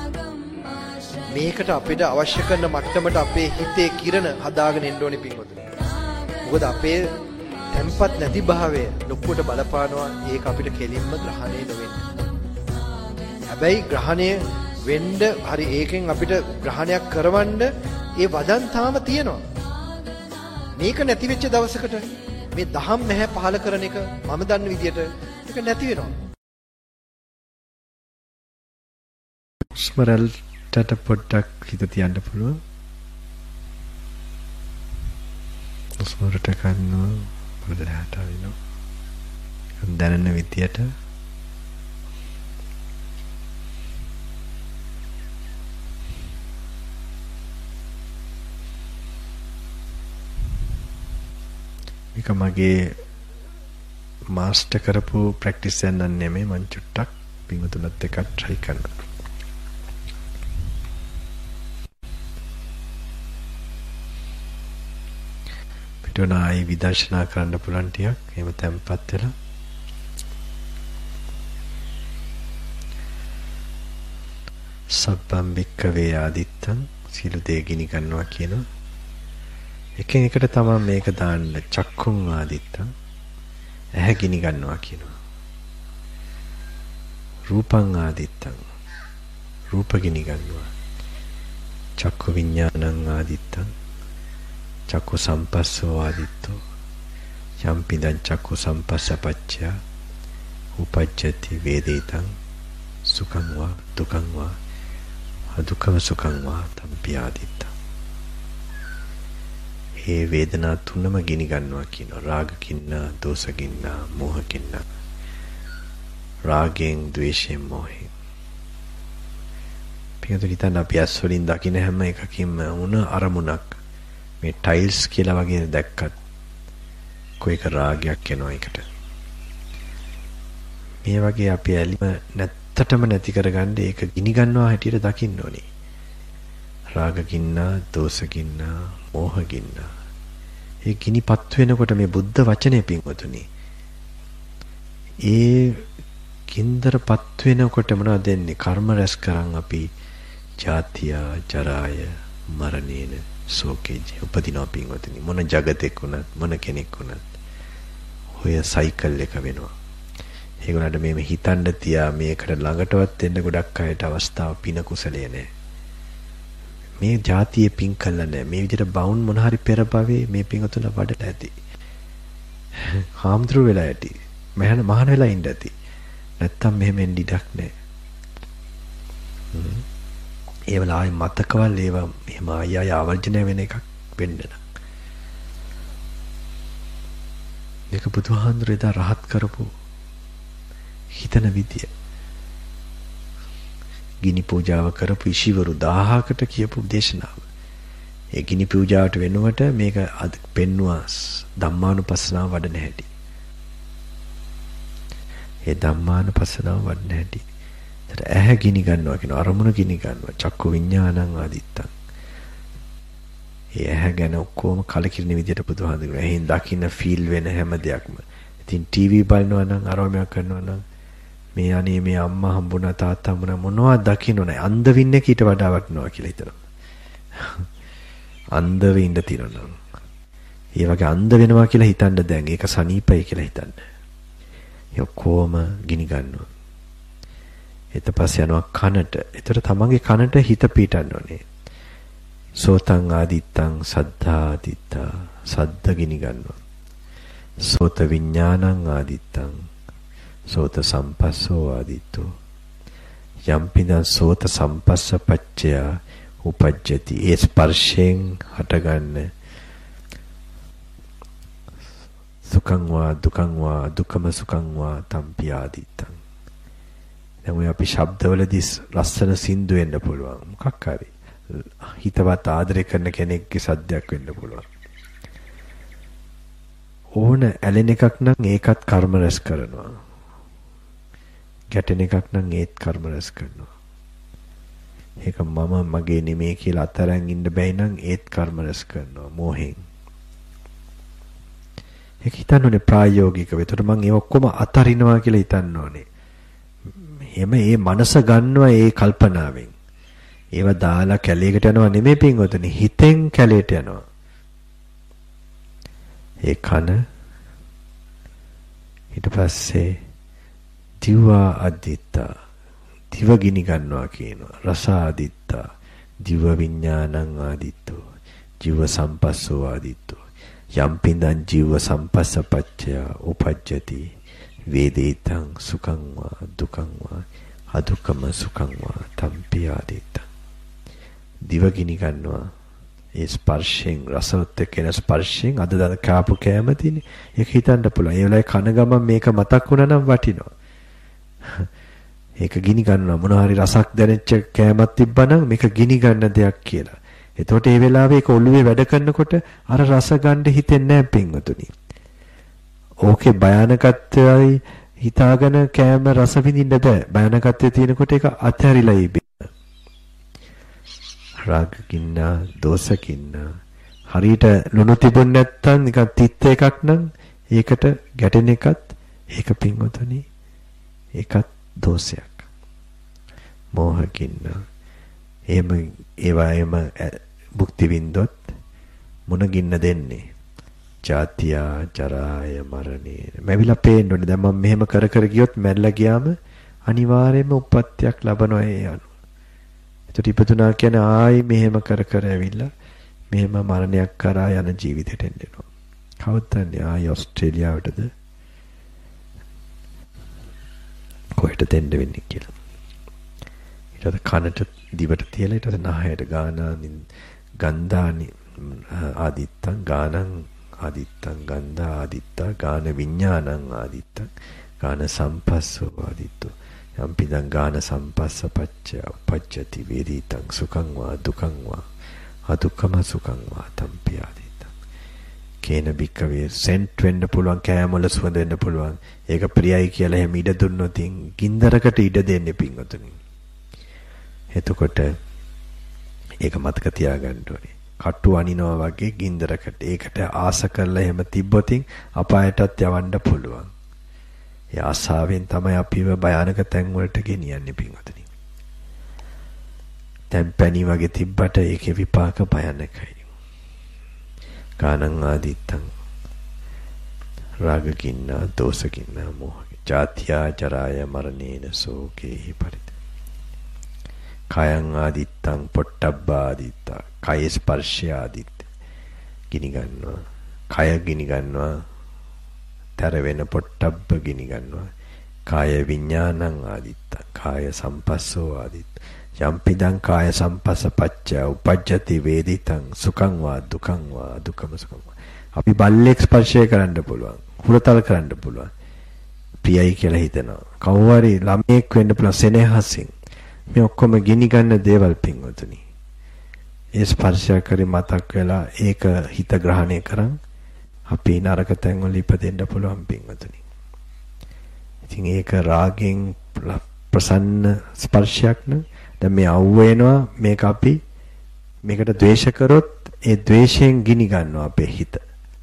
මේකට අපිට අවශ්‍ය කරන මට්ටමට අපේ හිතේ කිරණ හදාගෙන එන්න ඕනේ පින්වතුනි. මොකද අපේ tempat නැති භාවය ලොකුවට බලපානවා. ඒක අපිට කෙලින්ම ග්‍රහණය නොවෙන්න. හැබැයි ග්‍රහණය වෙන්න හරි ඒකෙන් අපිට ග්‍රහණයක් කරවන්න ඒ වදන් තාම තියෙනවා. මේක නැති වෙච්ච දවසකට මේ දහම් නැහැ පහල කරන එක මම දන්න විදියට ඒක නැති වෙනවා. ස්මරල්ට පොඩ්ඩක් හිත තියන්න පුළුවන්. ස්මරට ගන්නවා පොඩ්ඩට ආවිනවා. දැනෙන විදියට මේක මගේ මාස්ටර් කරපු ප්‍රැක්ටිස් එකක් නෙමෙයි. මං චුට්ටක් පින්වතුන්ත් එක්ක try කරනවා. පිටුනායි විදර්ශනා කරන්න පුළුවන් ටිකක්. එහෙම තැම්පත් වෙලා සබ්බම් වික්කවේ ආදිත්තං සීල දේ ගිනි ගන්නවා කියනවා. එකින් එකට තමයි මේක දාන්න. චක්කුං ආදිත්තං ඇහැ ගිනි ගන්නවා කියනවා. රූපං ආදිත්තං රූප ගිනි ගන්නවා. චක්කු විඥානං ආදිත්තං චක්කු සම්පස්සෝ ආදිත්තෝ යම්පිදං චක්කු සම්පස්සපච්චය උපජ්ජති වේදිතං සුඛං වා දුක්ඛං වා අදුක්ඛම සුඛං වා තම්පි ආදිත්තං. ඒ වේදනා තුනම ගිනි ගන්නවා කියනවා. රාග කින්නා, දෝෂ කින්නා, මෝහ කින්නා. රාගෙන්, ද්වේෂයෙන්, මෝහෙන්. පිටු හිතන්න අපි ඇස් වලින් දකින්න හැම එකකින්ම වුණ අරමුණක් මේ ටයිල්ස් කියලා වගේ දැක්කත් කොයික රාගයක් එනවා ඒකට. මේ වගේ අපි ඇලිම නැත්තටම නැති කරගන්න ඒක ගිනි ගන්නවා හැටියට දකින්න ඕනේ. රාග කින්නා, දෝෂ කින්නා, මෝහ කින්නා. ඒ ගිනිපත් වෙනකොට මේ බුද්ධ වචනේ පින්වතුනි. ඒ කින්දරපත් වෙනකොට මොනවද දෙන්නේ? කර්ම රැස් කරන් අපි ජාතිය, ජරාය, මරණේන සෝකේ උපදිනවා පින්වතුනි. මොන జగතෙක් වුණත් මොන කෙනෙක් වුණත් ඔය සයිකල් එක වෙනවා. ඒගොල්ලන්ට මේ හිතන්න තියා මේකට ළඟටවත් එන්න ගොඩක් අයට අවස්ථාව පින කුසලයේ නැහැ. මේ જાතියේ පින් කළා නැහැ. මේ විදිහට බවුන් මොන හරි පෙර භවයේ මේ පින්වතුන් වඩලා ඇති. හාමුදුරු වෙලා ඇති. මහාන මහාන වෙලා ඉඳ ඇති. නැත්තම් මෙහෙම එන්න ඉඩක් නැහැ. ඒ වල ආයි මතකවල ඒවා එහෙම ආය ආය ආවර්ජනය වෙන එකක් වෙන්න නම්. ඒක බුදුහාඳුරේ දා රහත් කරපු හිතන විදිය. ගිනි පූජාව කරපු ඉෂිවරු දහහකට කියපු දේශනාව. ඒ ගිනි පූජාවට වෙනුවට මේක පෙන්නවා ධම්මානුපස්සනාව වඩන හැටි. ඒ ධම්මානුපස්සනාව වඩන හැටි. ඒතර ඇහැ ගිනි ගන්නවා කියන අරමුණ ගිනි ගන්නවා. චක්කු විඥානං ආදිත්තං. ඒ ඇහැ ගැන ඔක්කොම කලකිරින විදියට බුදුහාඳුන. එහෙන් දකින්න ෆීල් වෙන හැම දෙයක්ම. ඉතින් ටීවී බලනවා නම් අරෝමයක් කරනවා නම් මේ අනේ මේ අම්මා හම්බුණා තාත්තා හම්බුණා මොනවද දකින්න ඕනේ. අන්ධ වින්න කීට වඩා වටනවා කියලා හිතනවා. අන්ධ වෙන්න තියනවා. ඒ වගේ අන්ධ වෙනවා කියලා හිතන්න දැන් ඒක සනීපයි කියලා හිතන්න. ඒ ඔක්කොම ගිනි ගන්නවා. ඊට පස්සේ යනවා කනට. ඒතර තමන්ගේ කනට හිත පීටන්න ඕනේ. සෝතං ආදිත්තං සද්ධා ආදිත්තා සද්ද ගිනි ගන්නවා. සෝත විඥානං ආදිත්තං සෝත සම්පස්සෝ ආදිත්තෝ යම්පිදං සෝත සම්පස්ස පච්චය උපජ්ජති. ඒ ස්පර්ශයෙන් හටගන්න සුඛං වා දුකං වා දුකම සුඛං වා තම්පි ආදිත්තං. දැන් ඔය අපි ශබ්දවලදී ලස්සන සින්දු වෙන්න පුළුවන්. මොකක් හරි හිතවත් ආදරය කරන කෙනෙක්ගේ සද්දයක් වෙන්න පුළුවන්. ඕන ඇලෙන එකක් නම් ඒකත් කර්ම රැස් කරනවා. ගැටෙන එකක් නම් ඒත් කර්ම රැස් කරනවා. ඒක මම මගේ නෙමෙයි කියලා අතරන් ඉන්න බැයි නම් ඒත් කර්ම රැස් කරනවා මෝහෙන්. ඒක හිතන්න ඕනේ ප්‍රායෝගිකව. ඒතර මම ඒ ඔක්කොම අතරිනවා කියලා හිතන්න ඕනේ. එහෙම ඒ මනස ගන්නවා ඒ කල්පනාවෙන්. ඒව දාලා කැලේකට යනවා නෙමෙයි පින්වතුනි, හිතෙන් කැලේට යනවා. ඒ කන ඊට පස්සේ දිවා අදිත්තා දිව ගිනි ගන්නවා කියනවා. රස ආදිත්තා දිව විඥානං ආදිත්තෝ ජීව සම්පස්සෝ ආදිත්තෝ යම්පින්දං ජීව සම්පස්ස පච්චය උපජ්ජති වේදිතං සුඛං වා දුකං වා අදුක්කම සුඛං වා තම්පි ආදිත්තං. දිව ගිනි ගන්නවා ඒ ස්පර්ශයෙන් රසවත් එක්කෙන ස්පර්ශයෙන් අද දන කාපු කෑම තියෙන්නේ. ඒක හිතන්න පුළුවන්. ඒ වෙලාවේ කන ගමන් මේක මතක් වුණා නම් වටිනවා. ඒක ගිනි ගන්නවා මොන හරි රසක් දැනෙච්ච කෑමක් තිබ්බනම් මේක ගිනි ගන්න දෙයක් කියලා. එතකොට ඒ වෙලාවේ ඒක ඔළුවේ වැඩ කරනකොට අර රස ගන්න හිතෙන්නේ නැහැ පින්වතුනි. ඕකේ භයානකත්වයයි හිතාගෙන කෑම රස විඳින්න බෑ. භයානකත්වයේ තියෙනකොට ඒක අත්හැරිලා ඉබේ. රාගකින්න දෝෂකින්න හරියට ලුණු තිබුණ නැත්තම් නිකන් තිත්ත එකක් නම් ඒකට ගැටෙන එකත් ඒක පින්වතුනි ඒකත් දෝෂයක්. මෝහකින්න එහෙම ඒවායම භුක්ති විඳොත් මොන ගින්න දෙන්නේ? ජාතිය ජරාය මරණේ. මැවිලා පේන්න ඕනේ. දැන් මම මෙහෙම කර කර ගියොත් මැරිලා ගියාම අනිවාර්යයෙන්ම උප්පත්තියක් ලබනවා ඒ අනුව. ඒත් ඉපදුනා කියන්නේ ආයි මෙහෙම කර කර ඇවිල්ලා මෙහෙම මරණයක් කරා යන ජීවිතයට එන්නවා. කවුද දන්නේ ආයි ඕස්ට්‍රේලියාවටද කොහෙට දෙන්න වෙන්නේ කියලා. ඊට කනට දිවට තියලා ඊට නහයට ගානානින් ගන්ධානි ආදිත්තං ගානං ආදිත්තං ගන්ධ ආදිත්තා ගාන විඥානං ආදිත්තං ගාන සම්පස්සෝ ආදිත්තෝ යම්පිදං ගාන සම්පස්ස පච්චය උපජ්ජති වේදිතං සුඛං වා දුකං වා අදුක්ඛම සුඛං වා තම්පි ආදිත්තං. කේන බික්කවේ සෙන්ට් වෙන්න පුළුවන්, කෑමවල සුවඳ වෙන්න පුළුවන්. ඒක ප්‍රියයි කියලා එහෙම ඉඩ දුන්නොත් ගින්දරකට ඉඩ දෙන්නේ පින්වතුනි. එතකොට ඒක මතක තියාගන්න ඕනේ. කට්ටු අනිනවා වගේ ගින්දරකට ඒකට ආස කරලා එහෙම තිබ්බොතින් අපායටත් යවන්න පුළුවන්. ඒ ආසාවෙන් තමයි අපිව භයානක තැන් වලට ගෙනියන්නේ පින්වතුනි. දැන් පැණි වගේ තිබ්බට ඒකේ විපාක භයානකයි. කානං ආදිත්තං රාගකින්න දෝෂකින්න මොහ ජාත්‍යා ජරාය මරණේන සෝකේහි පරිත කයං ආදිත්තං පොට්ටබ්බා ආදිත්තා කය ස්පර්ශය ආදිත්ත ගිනි ගන්නවා. කය ගිනි ගන්නවා. තර වෙන පොට්ටබ්බ ගිනි ගන්නවා. කාය විඥානං ආදිත්තා කාය සම්පස්සෝ ආදිත්ත යම්පිදං කාය සම්පස්ස පච්චය උපජ්ජති වේදිතං සුඛං වා දුකං වා දුකම සුඛං වා. අපි බල්ලෙක් ස්පර්ශය කරන්න පුළුවන්, හුරතල් කරන්න පුළුවන්, ප්‍රියයි කියලා හිතනවා. කවුරු හරි ළමයෙක් වෙන්න පුළුවන් සෙනෙහසින්. මේ ඔක්කොම ගිනි ගන්න දේවල් පින්වතුනි. ඒ ස්පර්ශයක් කරි මතක් වෙලා ඒක හිත ග්‍රහණය කරන් අපි නරක තැන් වල ඉපදෙන්න පුළුවන් පින්වතුනි. ඉතින් ඒක රාගෙන් ප්‍රසන්න ස්පර්ශයක් න. දැන් මේ අවුව වෙනවා මේක අපි මේකට ද්වේෂ කරොත් ඒ ද්වේෂයෙන් ගිනි ගන්නවා අපේ හිත.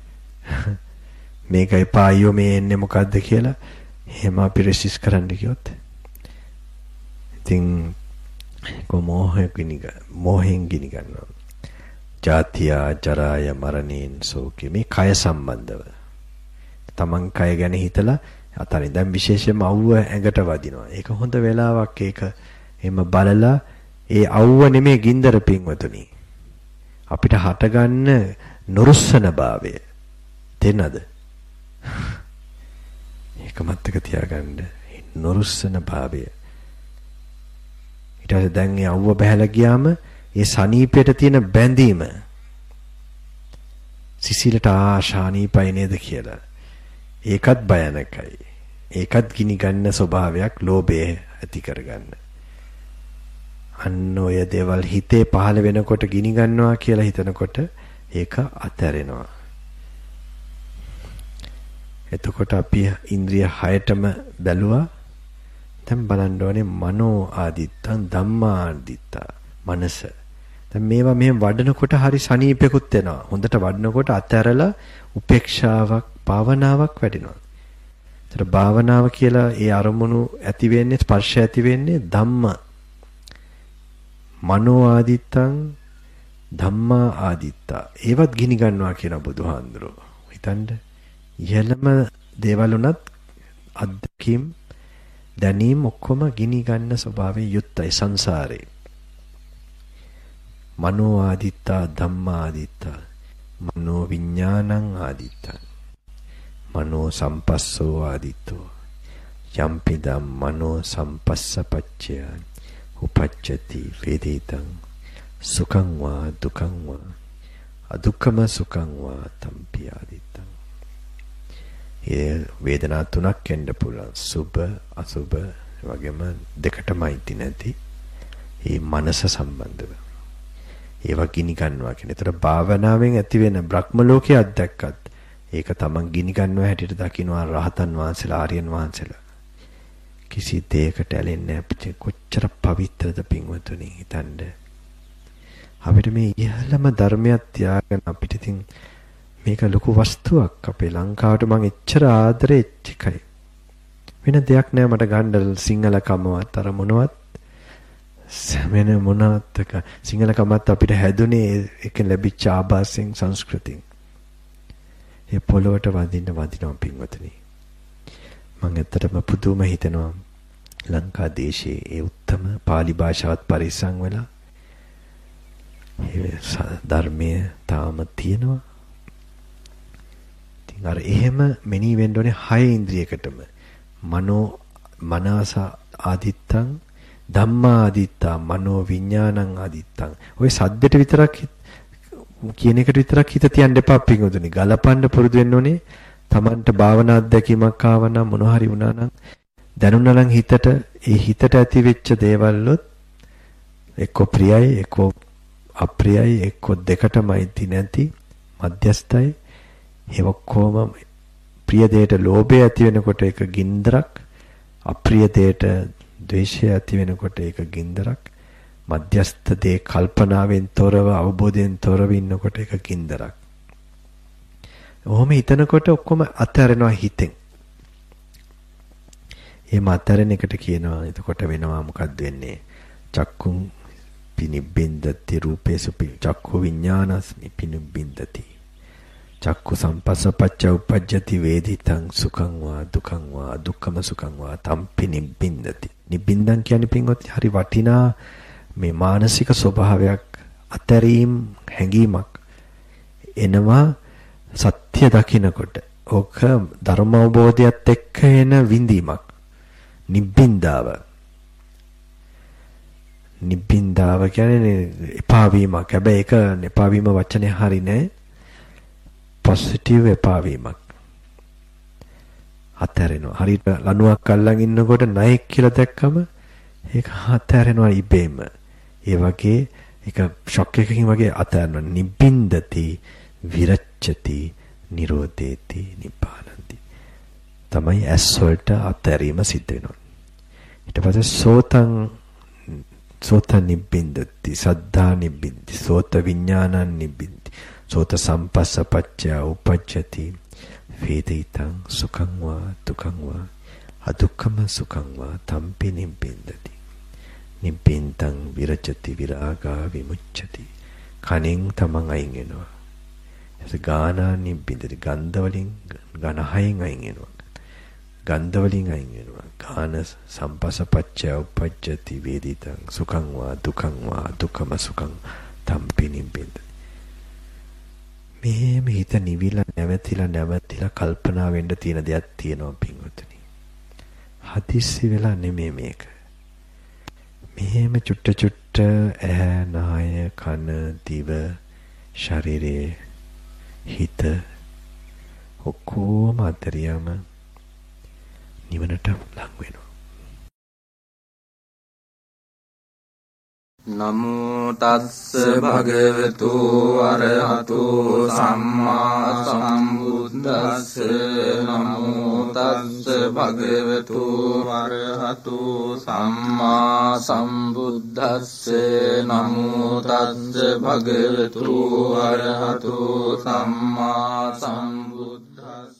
මේක එපා අයියෝ මේ එන්නේ මොකද්ද කියලා එහෙම අපි රෙසිස් කරන්න ගියොත් ඉතින් කොමෝහයෙන් ගිනි මොහෙන් ගිනි ගන්නවා. ජාතිය ජරාය මරණයෙන් සෝකේ මේ කය සම්බන්ධව තමන් කය ගැන හිතලා අතරින් දැන් විශේෂයෙන්ම අවුව ඇඟට වදිනවා. ඒක හොඳ වෙලාවක් ඒක එහෙම බලලා ඒ අවුව නෙමේ ගින්දර පින්වතුනි. අපිට හටගන්න නුරුස්සන භාවය තේනද? ඒක මතක තියාගන්න. නුරුස්සන භාවය. ඊට පස්සේ දැන් ඒ අවුව බහැලා ගියාම ඒ සනීපයට තියෙන බැඳීම සිසිලට ආශානීපයි නේද කියලා. ඒකත් භයානකයි. ඒකත් ගිනි ගන්න ස්වභාවයක් ලෝභය ඇති කරගන්න. අන්න ඔය දේවල් හිතේ පහළ වෙනකොට ගිනි ගන්නවා කියලා හිතනකොට ඒක අතහැරෙනවා. එතකොට අපි ඉන්ද්‍රිය හයටම බැලුවා. දැන් බලන්න ඕනේ මනෝ ආදිත්තං ධම්මා ආදිත්තා මනස. දැන් මේවා මෙහෙම වඩනකොට හරි සනීපෙකුත් එනවා. හොඳට වඩනකොට අතහැරලා උපේක්ෂාවක් භාවනාවක් වැඩෙනවා. ඒතර භාවනාව කියලා ඒ අරමුණු ඇති වෙන්නේ ස්පර්ශ ඇති වෙන්නේ ධම්ම මනෝ ආදිත්තං ධම්මා ආදිත්තා. ඒවත් ගිනි ගන්නවා කියන බුදුහාඳුරෝ. හිතන්න ඉහළම දේවල් උනත් අද්දකීම් දැනීම් ඔක්කොම ගිනි ගන්න ස්වභාවයෙන් යුක්තයි සංසාරේ. මනෝ ආදිත්තා ධම්මා ආදිත්තා මනෝ විඥානං ආදිත්තා මනෝ සම්පස්සෝ ආදිත්තෝ යම්පිදම් මනෝ සම්පස්සපච්චය උපච්චති වේදිතං සුඛං වා දුක්ඛං වා අදුක්ඛම සුඛං වා තම්පි ආදිත්තං. ඒ වේදනා තුනක් එන්න පුළුවන්. සුභ අසුභ වගේම දෙකටමයි නැති. මේ මනස සම්බන්ධව ඒවා ගිනි ගන්නවා කියන. ඒතර භාවනාවෙන් ඇති වෙන බ්‍රහ්ම ලෝකයේ අත්දැක්කත් ඒක තමන් ගිනි ගන්නවා හැටියට දකින්නවා රහතන් වහන්සේලා ආර්යයන් වහන්සේලා. කිසි දෙයකට ඇලෙන්නේ නැහැ. කොච්චර පවිත්‍රද පින්වතුනි හිතන්න. අපිට මේ ඉහළම ධර්මයක් තියාගෙන අපිට ඉතින් මේක ලොකු වස්තුවක්. අපේ ලංකාවට මම එච්චර ආදරේ එච්චකයි. වෙන දෙයක් නෑ මට ගන්න සිංහල කමවත් අර මොනවත් වෙන මොනවත් සිංහල කමත් අපිට හැදුනේ ඒකෙන් ලැබිච්ච ආభాසයෙන් සංස්කෘතියෙන්. ඒ පොළොවට වදින්න වදිනවා පින්වතුනි. මම ඇත්තටම පුදුම හිතෙනවා ලංකා දේශයේ ඒ උත්තම pāli භාෂාවත් පරිස්සම් වෙලා ඒ ධර්මයේ තාම තියෙනවා. ඉතින් අර එහෙම මෙනී වෙන්න ඕනේ හය ඉන්ද්‍රියකටම. මනෝ මනස ආදිත්තං ධම්මා ආදිත්තා මනෝ විඥානං ආදිත්තං. ඔය සද්දෙට විතරක් කියන එකට විතරක් හිත තියන්න එපා පිටුදුනි. ගලපන්න පුරුදු වෙන්න ඕනේ. Tamanට භාවනා අධ්‍යක්ීමක් ආවනම් මොනවා හරි වුණා නම් දැනුණා නම් හිතට ඒ හිතට ඇති වෙච්ච දේවල්ලොත් එක්ක ප්‍රියයි එක්ක අප්‍රියයි එක්ක දෙකටමයි නැති මධ්‍යස්ථයි. ඒ ඔක්කොම ප්‍රිය දෙයට ලෝභය ඇති වෙනකොට ඒක ගින්දරක්, අප්‍රිය දෙයට ද්වේෂය ඇති වෙනකොට ඒක ගින්දරක්, මධ්‍යස්ථ දේ කල්පනාවෙන් තොරව අවබෝධයෙන් තොරව ඉන්නකොට ඒක ගින්දරක්. ඔහොම හිතනකොට ඔක්කොම අත්හැරෙනවා හිතෙන්. එහෙම අත්හැරෙන එකට කියනවා එතකොට වෙනවා මොකද්ද වෙන්නේ? චක්කුං පිනිබ්බින්දති රූපේසු චක්ඛු විඥානස්මි පිනිබ්බින්දති. චක්කු සම්පස්සපච්ච උපජ්ජති වේදිතං සුඛං වා දුක්ඛං වා දුක්ඛම සුඛං වා තම්පි නිබ්බින්දති. නිබ්බින්දන් කියන්නේ පින්වත් හරි වටිනා මේ මානසික ස්වභාවයක් අතරීම් හැඟීමක් එනවා සත්‍ය දකිනකොට. ඕක ධර්ම අවබෝධයත් එක්ක එන විඳීමක්. නිබ්බින්දාව. නිබ්බින්දාව කියන්නේ එපා වීමක්. හැබැයි ඒක එපා වීම වචනේ හරි නෑ. පොසිටිව් එපා වීමක්. අතහැරෙනවා. හරියට ලණුවක් අල්ලන් ඉන්නකොට නයෙක් කියලා දැක්කම ඒක අතහැරෙනවා ඉබේම. ඒ වගේ ඒක ෂොක් එකකින් වගේ අතහැරනවා. නිබ්බින්දති විරච්ඡති නිරෝධේති නිපානන්ති. තමයි ඇස් වලට අතහැරීම සිද්ධ වෙනවා. ඊට පස්සේ සෝතං සෝත නිබ්බින්දති සද්ධා නිබ්බින්ති සෝත විඥානං නිබ්බින්ති සෝත සම්පස්සපච්චය උපජ්ජති වේදිතං සුඛං වා දුක්ඛං වා අදුක්ඛම සුඛං වා තම්පි නිබ්බින්දති නිබ්බින්තං විරචති විරාගා විමුච්ඡති. කණෙන් තමන් අයින් වෙනවා. එස ගානා නිබ්බින්දති ගන්ධ වලින් ඝන හයෙන් අයින් වෙනවා. ගන්ධ වලින් අයින් වෙනවා. ගාන සම්පස්සපච්චය උපජ්ජති වේදිතං සුඛං වා දුක්ඛං වා දුක්ඛම සුඛං තම්පි නිබ්බින්දති. මේ හිත නිවිලා නැවතිලා නැවතිලා කල්පනා වෙන්න තියෙන දෙයක් තියෙනවා පින්වතුනි. හදිස්සි වෙලා නෙමෙයි මේක. මෙහෙම චුට්ට චුට්ට ඇහැ නාය කන දිව ශරීරේ හිත ඔක්කොම අතරියම නිවනට ලං වෙනවා. නමෝ තස්ස භගවතු අරහතෝ සම්මා සම්බුද්දස්ස නමෝ තස්ස භගවතු අරහතෝ සම්මා සම්බුද්දස්ස නමෝ තස්ස භගවතු අරහතෝ සම්මා සම්බුද්දස්ස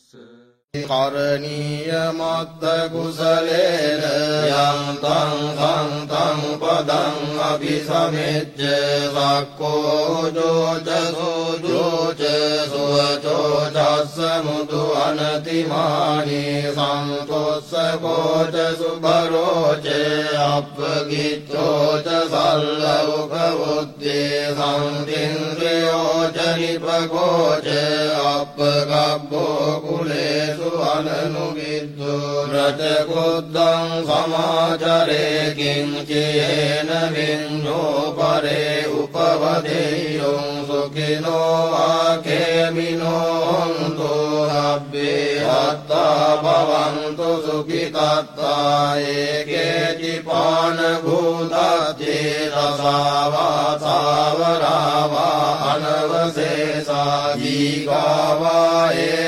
කරණීය මත්ත කුසලේන යං තං සංතං පදං අபிසමෙච්ච සක්කෝ ජෝචසෝ ජෝච සුවචෝ චස්ස මුදු අනතිමානි සන්තොස්ස කෝච සුභරෝච අප්පගිච්ඡෝච සල්ලෝක උද්දේ සංතින්ද්‍රයෝච නිපකෝච අප්පගබ්බෝ කුලේ අනනුගිද්දු රතකොද්දං සමාචරේ කිංචේන විඤ්ඤෝ පරේ උපවදෙය්‍යං සුඛිනෝ ආකේමිනෝ හොන්තෝ අබ්බේ අත්තා භවන්තු සුඛිතත්තා ඒකේචි පාන භූතත්තේ රසාවා සාවරාවා අනවසේසා ජීගාවා ඒ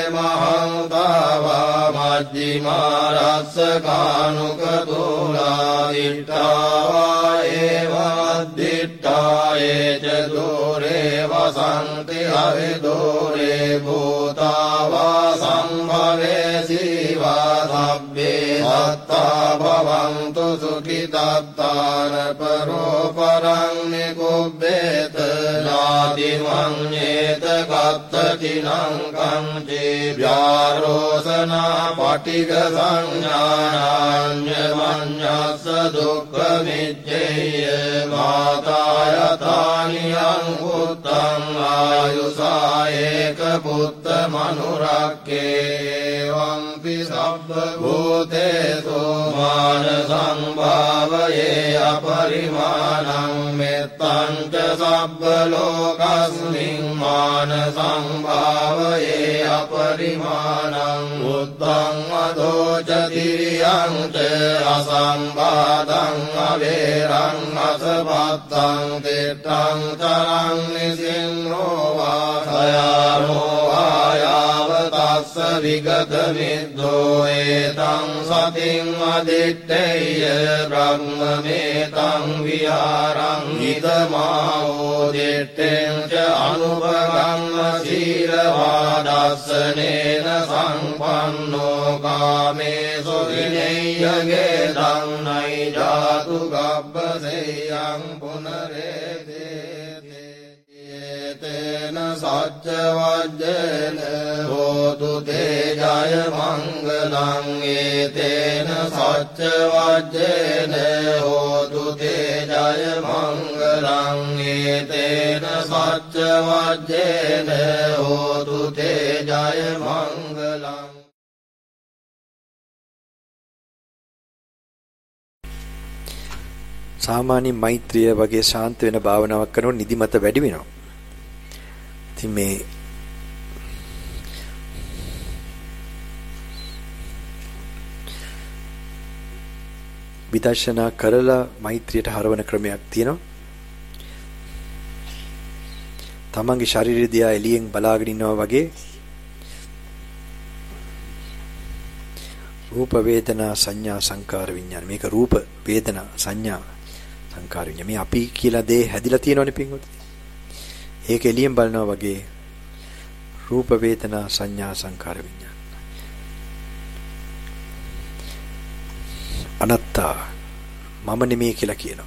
මහංතා මජ්ජිමා රස්ස කානුක තුලා දිට්ඨාවා ඒවා දිට්ඨා ඒච දෝරේ වසන්ති අවිදෝරේ භූතාවා සම්භවේ සීවා සබ්බේ සත්තා භවන්තු සුඛිතත්තාන පරෝ පරං නිකුබ්බේත නාති මඤ්ඤේත කත්තතිනං කංචේ ව්‍යාරෝසනා පටිග සංඥානාඤ්ඤ මඤ්ඤස්ස දුක්ඛ මිච්ඡේය මාතායතානියං පුත්තං ආයුසා ඒක පුත්ත මනුරක්කේ වම්පි සබ්බ භූතේසු මාන සංභාවයේ අපරිමාණං මෙත්තං ච සබ්බ ලෝකස්මින් මාන සංභාවයේ අපරිමාණං බුද්ධං අදෝච තිරියං ච අසම්බාධං අවේරං අසපත්තං තිත්තං තරං නිසින්නෝ වාසයාමෝ ආයාව තස්ස විගත මිද්දෝ ඒතං සතින් අදිත්තේය බ්‍රහ්මමේතං විහාරං හිතමාවෝ දිත්තෙන් ච අනුභවං සීලවාදස්සනේන සංපන්නෝ කාමේසු විනේයගේ ධම්මයි ජාතු ගබ්බසේයං පුනරේතේ තේන සච්ච වජ්ජේන හෝතු තේ ජය මංගලං ඒතේන සච්ච වජ්ජේන හෝතු තේ ජය මංගලං ඒතේන සච්ච වජ්ජේන හෝතු තේ ජය මංගලං. සාමාන්‍ය මෛත්‍රිය වගේ ශාන්ත වෙන භාවනාවක් කරනකොට නිදිමත වැඩි වෙනවා. ඉතින් මේ විදර්ශනා කරලා මෛත්‍රියට හරවන ක්‍රමයක් තියෙනවා. තමන්ගේ ශරීරය දිහා එළියෙන් බලාගෙන ඉන්නවා වගේ රූප වේදනා සංඥා සංකාර විඥාන. මේක රූප වේදනා සංඥා සංකාර විඥාන. මේ අපි කියලා දේ හැදිලා තියෙනවනේ පින්වතුනි. ඒක එළියෙන් බලනවා වගේ රූප වේදනා සංඥා සංකාර විඥාන. අනත්තා මම නෙමෙයි කියලා කියනවා.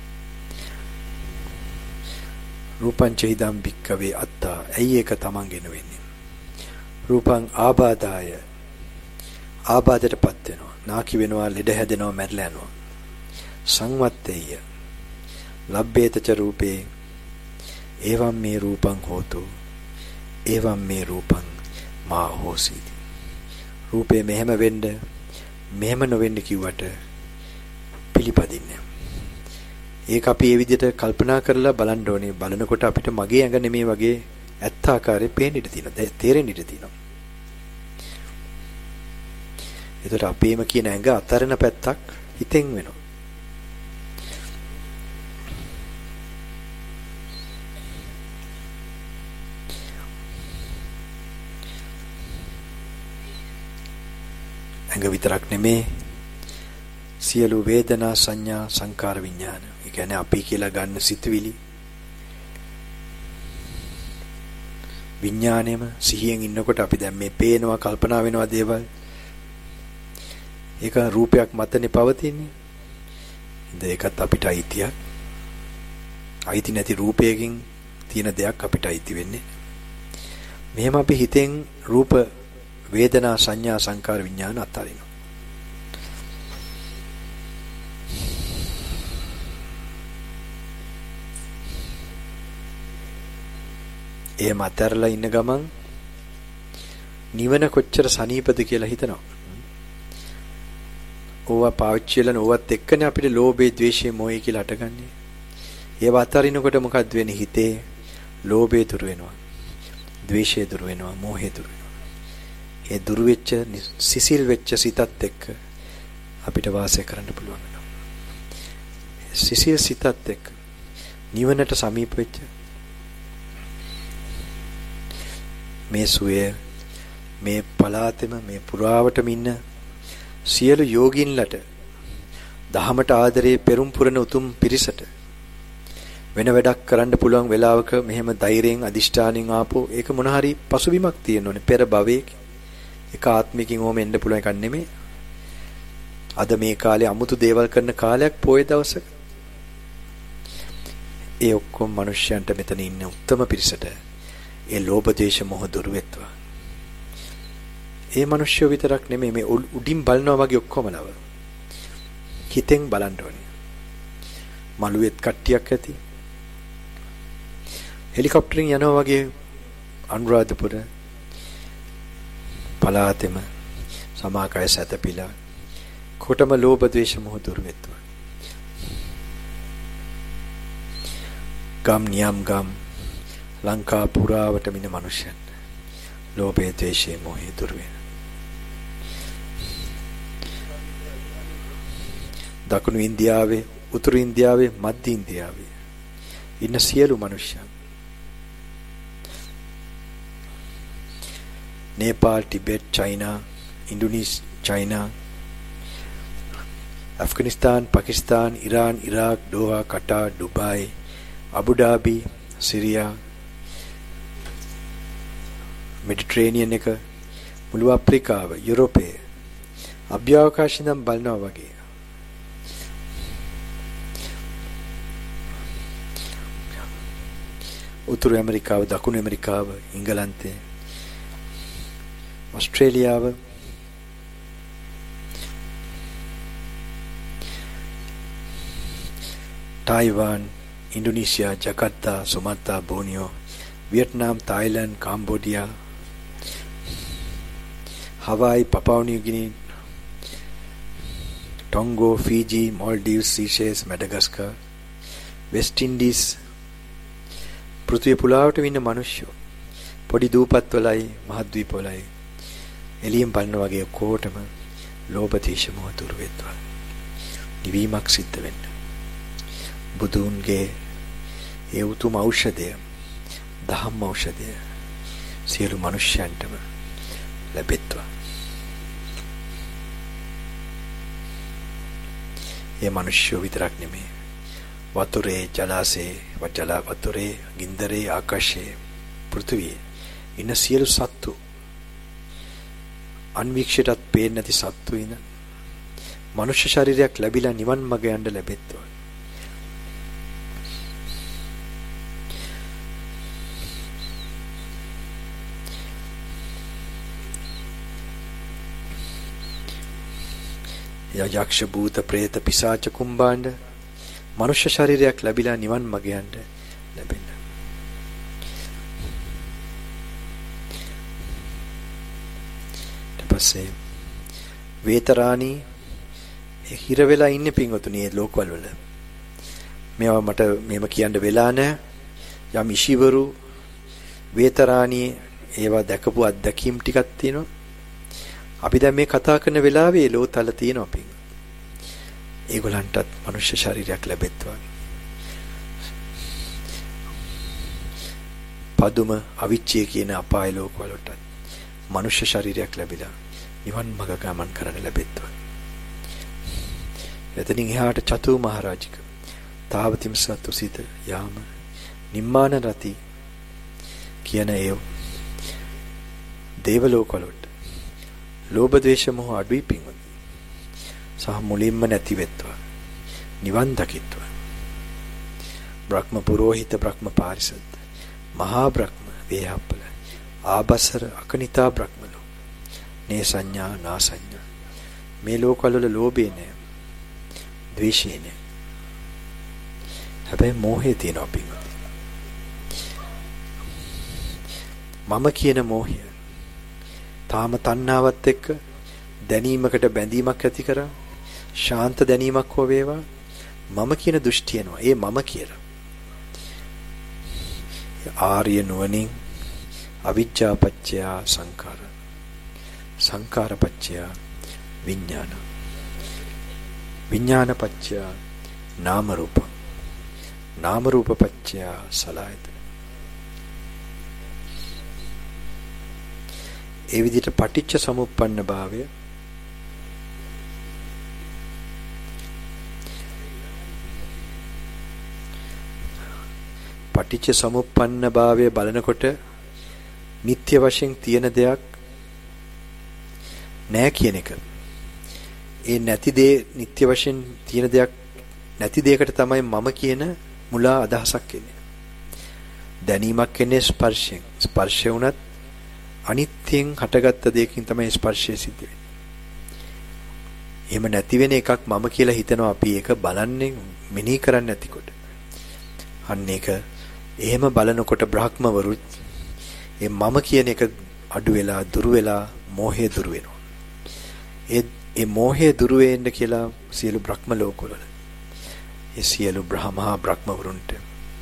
රූපං චෛදම් භික්කවේ අත්තා. ඇයි ඒක තමන්ගෙන වෙන්නේ? රූපං ආබාධාය ආබාධයටපත් වෙනවා. නාකි වෙනවා, ලෙඩ හැදෙනවා, මැරිලා යනවා. සංවත්තේය ලබ්බේතච රූපේ එවම් මේ රූපං හෝතු එවම් මේ රූපං මා හෝසීති. රූපේ මෙහෙම වෙන්න මෙහෙම නොවෙන්න කිව්වට පිළිපදින්නේ. ඒක අපි මේ විදිහට කල්පනා කරලා බලන්න ඕනේ. බලනකොට අපිට මගේ ඇඟ නෙමේ වගේ ඇත්ත ආකාරයෙන් පේන්න ඉඩ තියෙනවා. තේරෙන්න ඉඩ තියෙනවා. ඒතර අපේම කියන ඇඟ අතරන පැත්තක් හිතෙන් වෙනවා. ඇඟ විතරක් නෙමේ සියලු වේදනා සංඥා සංකාර විඥාන. ඒ කියන්නේ අපි කියලා ගන්න සිතුවිලි විඥාණයම සිහියෙන් ඉන්නකොට අපි දැන් මේ පේනවා කල්පනා වෙනවා දේවල්. ඒක රූපයක් මතනේ පවතින්නේ. ඉතින් ඒකත් අපිට අයිතියක්. අයිති නැති රූපයකින් තියෙන දෙයක් අපිට අයිති වෙන්නේ. මෙහෙම අපි හිතෙන් රූප වේදනා සංඥා සංකාර විඥාන අත්හරිනවා. එහෙම අත්හැරලා ඉන්න ගමන් නිවන කොච්චර සනීපද කියලා හිතනවා. ඕවා පාවිච්චි කරන ඕවත් එක්කනේ අපිට ලෝභය, ද්වේෂය, මොහය කියලා අටගන්නේ. ඒව අතරිනකොට මොකද්ද වෙන්නේ? හිතේ ලෝභය දුර වෙනවා. ද්වේෂය දුර වෙනවා. මොහය දුර වෙනවා. ඒ දුර වෙච්ච සිසිල් වෙච්ච සිතත් එක්ක අපිට වාසය කරන්න පුළුවන් වෙනවා. සිසිල් සිතත් එක්ක නිවනට සමීප වෙච්ච මේ සුවය මේ පලාතෙම මේ පුරාවටම ඉන්න සියලු යෝගින්ලට දහමට ආදරේ පෙරම් පුරන උතුම් පිරිසට වෙන වැඩක් කරන්න පුළුවන් වෙලාවක මෙහෙම ධෛර්යයෙන් අදිෂ්ඨානෙන් ආපෝ ඒක මොන හරි පසුබිමක් තියෙනෝනේ පෙර භවයක එක ආත්මිකින් ඕම එන්න පුළුවන් එකක් නෙමෙයි. අද මේ කාලේ අමුතු දේවල් කරන කාලයක් පොයේ දවසක ඒ ඔක්කොම මිනිස්යන්ට මෙතන ඉන්න උත්තම පිරිසට ඒ ලෝභ දේශ මොහ දුර වෙත්වා. ඒ මිනිස්සු විතරක් නෙමෙයි මේ උඩින් බලනවා වගේ ඔක්කොම නව. හිතෙන් බලන්න ඕනේ. මළුවෙත් කට්ටියක් ඇති. හෙලිකොප්ටරින් යනවා වගේ අනුරාධපුර පලාතෙම සමාකය සැතපීලා කොටම ලෝභ ද්වේෂ මොහ දුර වෙත්වා. ගම් නියම් ගම් ලංකා පුරාවට මින මනුෂ්‍යයන් ලෝභය ද්වේෂය මොහය දුර වෙන. දකුණු ඉන්දියාවේ, උතුරු ඉන්දියාවේ, මධ්‍ය ඉන්දියාවේ ඉන්න සියලු මනුෂ්‍යයන් Nepal, Tibet, China, Indonesia, China, Afghanistan, Pakistan, Iran, Iraq, Doha, Qatar, Dubai, Abu Dhabi, Syria, Mediterranean එක මුළු අප්‍රිකාව, යුරෝපය අභ්‍යවකාශයෙන් බලනවා වගේ. උතුරු ඇමරිකාව, දකුණු ඇමරිකාව, ඉංගලන්තය, ඔස්ට්‍රේලියාව, Taiwan, Indonesia, Jakarta, Sumatra, Borneo, Vietnam, Thailand, Cambodia, Hawaii, Papua New Guinea, Tonga, Fiji, Maldives, Seychelles, Madagascar, West Indies පෘථිවි පුලාවට ඉන්න මිනිස්සු පොඩි දූපත්වලයි මහද්වීපවලයි එළියෙන් බලන වගේ කොටම ලෝභ දේශ මොහ දුර වෙත්වා. නිවීමක් සිද්ධ වෙන්න. බුදුන්ගේ ඒ උතුම් ඖෂධය ධම්ම ඖෂධය සියලු මනුෂ්‍යයන්ටම ලැබෙත්වා. ඒ මනුෂ්‍යෝ විතරක් නෙමෙයි. වතුරේ, ජලාශයේ, වජල වතුරේ, ගින්දරේ, ආකාශයේ, පෘථිවියේ ඉන්න සියලු සත්තු, අන්වීක්ෂිතත් පේන්නේ නැති සත්තු ඉන්න මනුෂ්‍ය ශරීරයක් ලැබිලා නිවන් මඟ යන්න ලැබෙත්වා. යක්ෂ භූත ප්‍රේත පිසාච කුම්භාණ්ඩ මනුෂ්‍ය ශරීරයක් ලැබිලා නිවන් මඟ යන්න ලැබෙන්න. ඊට පස්සේ වේතරාණී හිර වෙලා ඉන්නේ පින්වතුනි මේ ලෝකවල වල. මේවා මට මෙහෙම කියන්න වෙලා නැහැ. යම් ඉෂිවරු වේතරාණී ඒවා දැකපු අත්දැකීම් ටිකක් තියෙනවා. අපි දැන් මේ කතා කරන වෙලාවේ ලෝතල තියෙනවා පින්. ඒගොල්ලන්ටත් මනුෂ්‍ය ශරීරයක් ලැබෙත්වා. පදුම අවිච්ඡේ කියන අපාය ලෝකවලට මනුෂ්‍ය ශරීරයක් ලැබිලා නිවන් මඟ ගමන් කරන්න ලැබෙත්වා. එතනින් එහාට චතු මහරජික තාවතිම්ස තුසිත යාම නිම්මාන රති කියන ඒ දේව ලෝකවලට ලෝභ ද්වේෂ මොහ අඩුයි පින්වත්. සහ මුලින්ම නැති වෙත්වා. නිවන් දකිත්වා. බ්‍රහ්ම පුරෝහිත බ්‍රහ්ම පාරිසත් මහා බ්‍රහ්ම වේහප්පල ආබසර අකනිතා බ්‍රහ්මලෝ නේ සංඥා නා සංඥා. මේ ලෝකවල ලෝභේ නෑ, ද්වේෂේ නෑ. හැබැයි මෝහය තියෙනවා පින්වත්. මම කියන මෝහය තාම තණ්හාවත් එක්ක දැනීමකට බැඳීමක් ඇති කරා. ශාන්ත දැනීමක් හෝ වේවා මම කියන දෘෂ්ටිය එනවා. ඒ මම කියලා. ආර්ය නුවණින් අවිජ්ජා පත්‍ය සංඛාර සංඛාර පත්‍ය විඥාන විඥාන පත්‍ය නාම රූප නාම රූප පත්‍ය සලආයතන. ඒ විදිහට පටිච්ච සමුප්පන්න භාවය පටිච්ච සමුප්පන්න භාවය බලනකොට නිත්‍ය වශයෙන් තියෙන දෙයක් නෑ කියන එක. ඒ නැති දේ නිත්‍ය වශයෙන් තියෙන දෙයක් නැති දෙයකට තමයි මම කියන මුලා අදහසක් එන්නේ. දැනීමක් එන්නේ ස්පර්ශයෙන්. ස්පර්ශය වුණත් අනිත්‍යයෙන් හටගත්ත දෙයකින් තමයි ස්පර්ශය සිද්ධ වෙන්නේ. එහෙම නැති වෙන එකක් මම කියලා හිතනවා අපි. ඒක බලන්නේ මෙනෙහි කරන්නේ නැතිකොට. අන්න ඒක එහෙම බලනකොට බ්‍රහ්මවරුත් ඒ මම කියන එක අඩු වෙලා දුරු වෙලා මෝහය දුරු වෙනවා. ඒ ඒ මෝහය දුරු වෙන්න කියලා සියලු බ්‍රහ්ම ලෝකවල ඒ සියලු බ්‍රහ්මහා බ්‍රහ්මවරුන්ට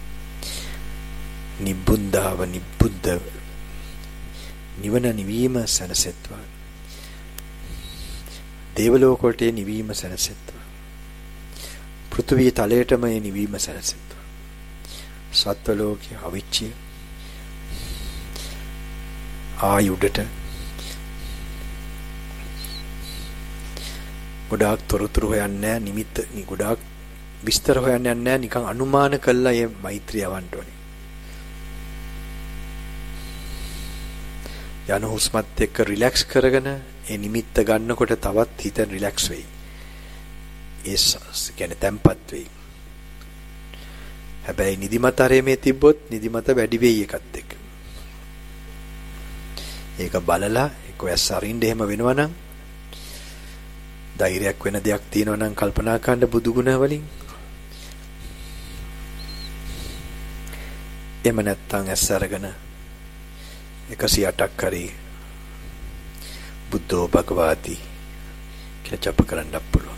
නිබ්බුන්දාව නිබ්බුද්ද නිවන නිවීම සැනසෙත්වා. දේව ලෝකවලට නිවීම සැනසෙත්වා. පෘථිවි තලයටම නිවීම සැනසෙත්වා. සත්ව ලෝකයේ අවිච්ඡේ ආයුඩට ගොඩාක් තොරතුරු හොයන්නේ නිමිත්ත ගොඩාක් විස්තර හොයන්නේ නැහැ. නිකන් අනුමාන කළා මේ මෛත්‍රිය යවන්න ඕනේ. යන හුස්මත් එක්ක රිලැක්ස් කරගෙන ඒ නිමිත්ත ගන්නකොට තවත් හිත රිලැක්ස් වෙයි. ඒ කියන්නේ තැම්පත් වෙයි. හැබැයි නිදිමත ආරෙමේ තිබ්බොත් නිදිමත වැඩි වෙයි එකත් එක්ක. ඒක බලලා ඒක වැස්ස අරින්න එහෙම වෙනවනම් ධෛර්යයක් වෙන දෙයක් තියෙනවා නම් කල්පනා කරන්න බුදු ගුණ වලින්. එහෙම නැත්නම් ඇස් අරගෙන එකසිය අටක් හරි බුද්ධෝ භගවාති කියලා ජප කරන්න පුළුවන්.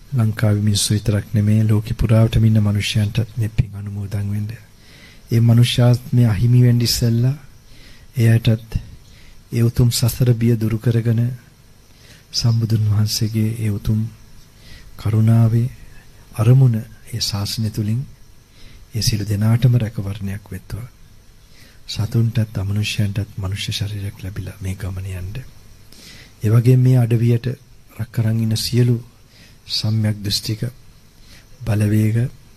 ලංකාවේ මිනිස්සු විතරක් නෙමෙයි ලෝකෙ පුරාවටම ඉන්න මිනිස්යන්ටත් මේ පින් අනුමෝදන් වෙන්න. ඒ මිනිස්යාත්මය අහිමි වෙන්න ඉස්සෙල්ලා එයාටත් ඒ උතුම් සසර බිය දුරු කරගෙන සම්බුදුන් වහන්සේගේ ඒ උතුම් කරුණාවේ අරමුණ ඒ ශාසනය තුලින් ඒ සිළු දෙනාටම රැකවරණයක් වෙත්වා. සතුන්ටත් අමනුෂ්‍යයන්ටත් මනුෂ්‍ය ශරීරයක් ලැබිලා මේ ගමන යන්න. ඒ වගේම මේ අඩවියට රැකරන් ඉන්න සියලු සම්‍යක් දෘෂ්ටික බලවේග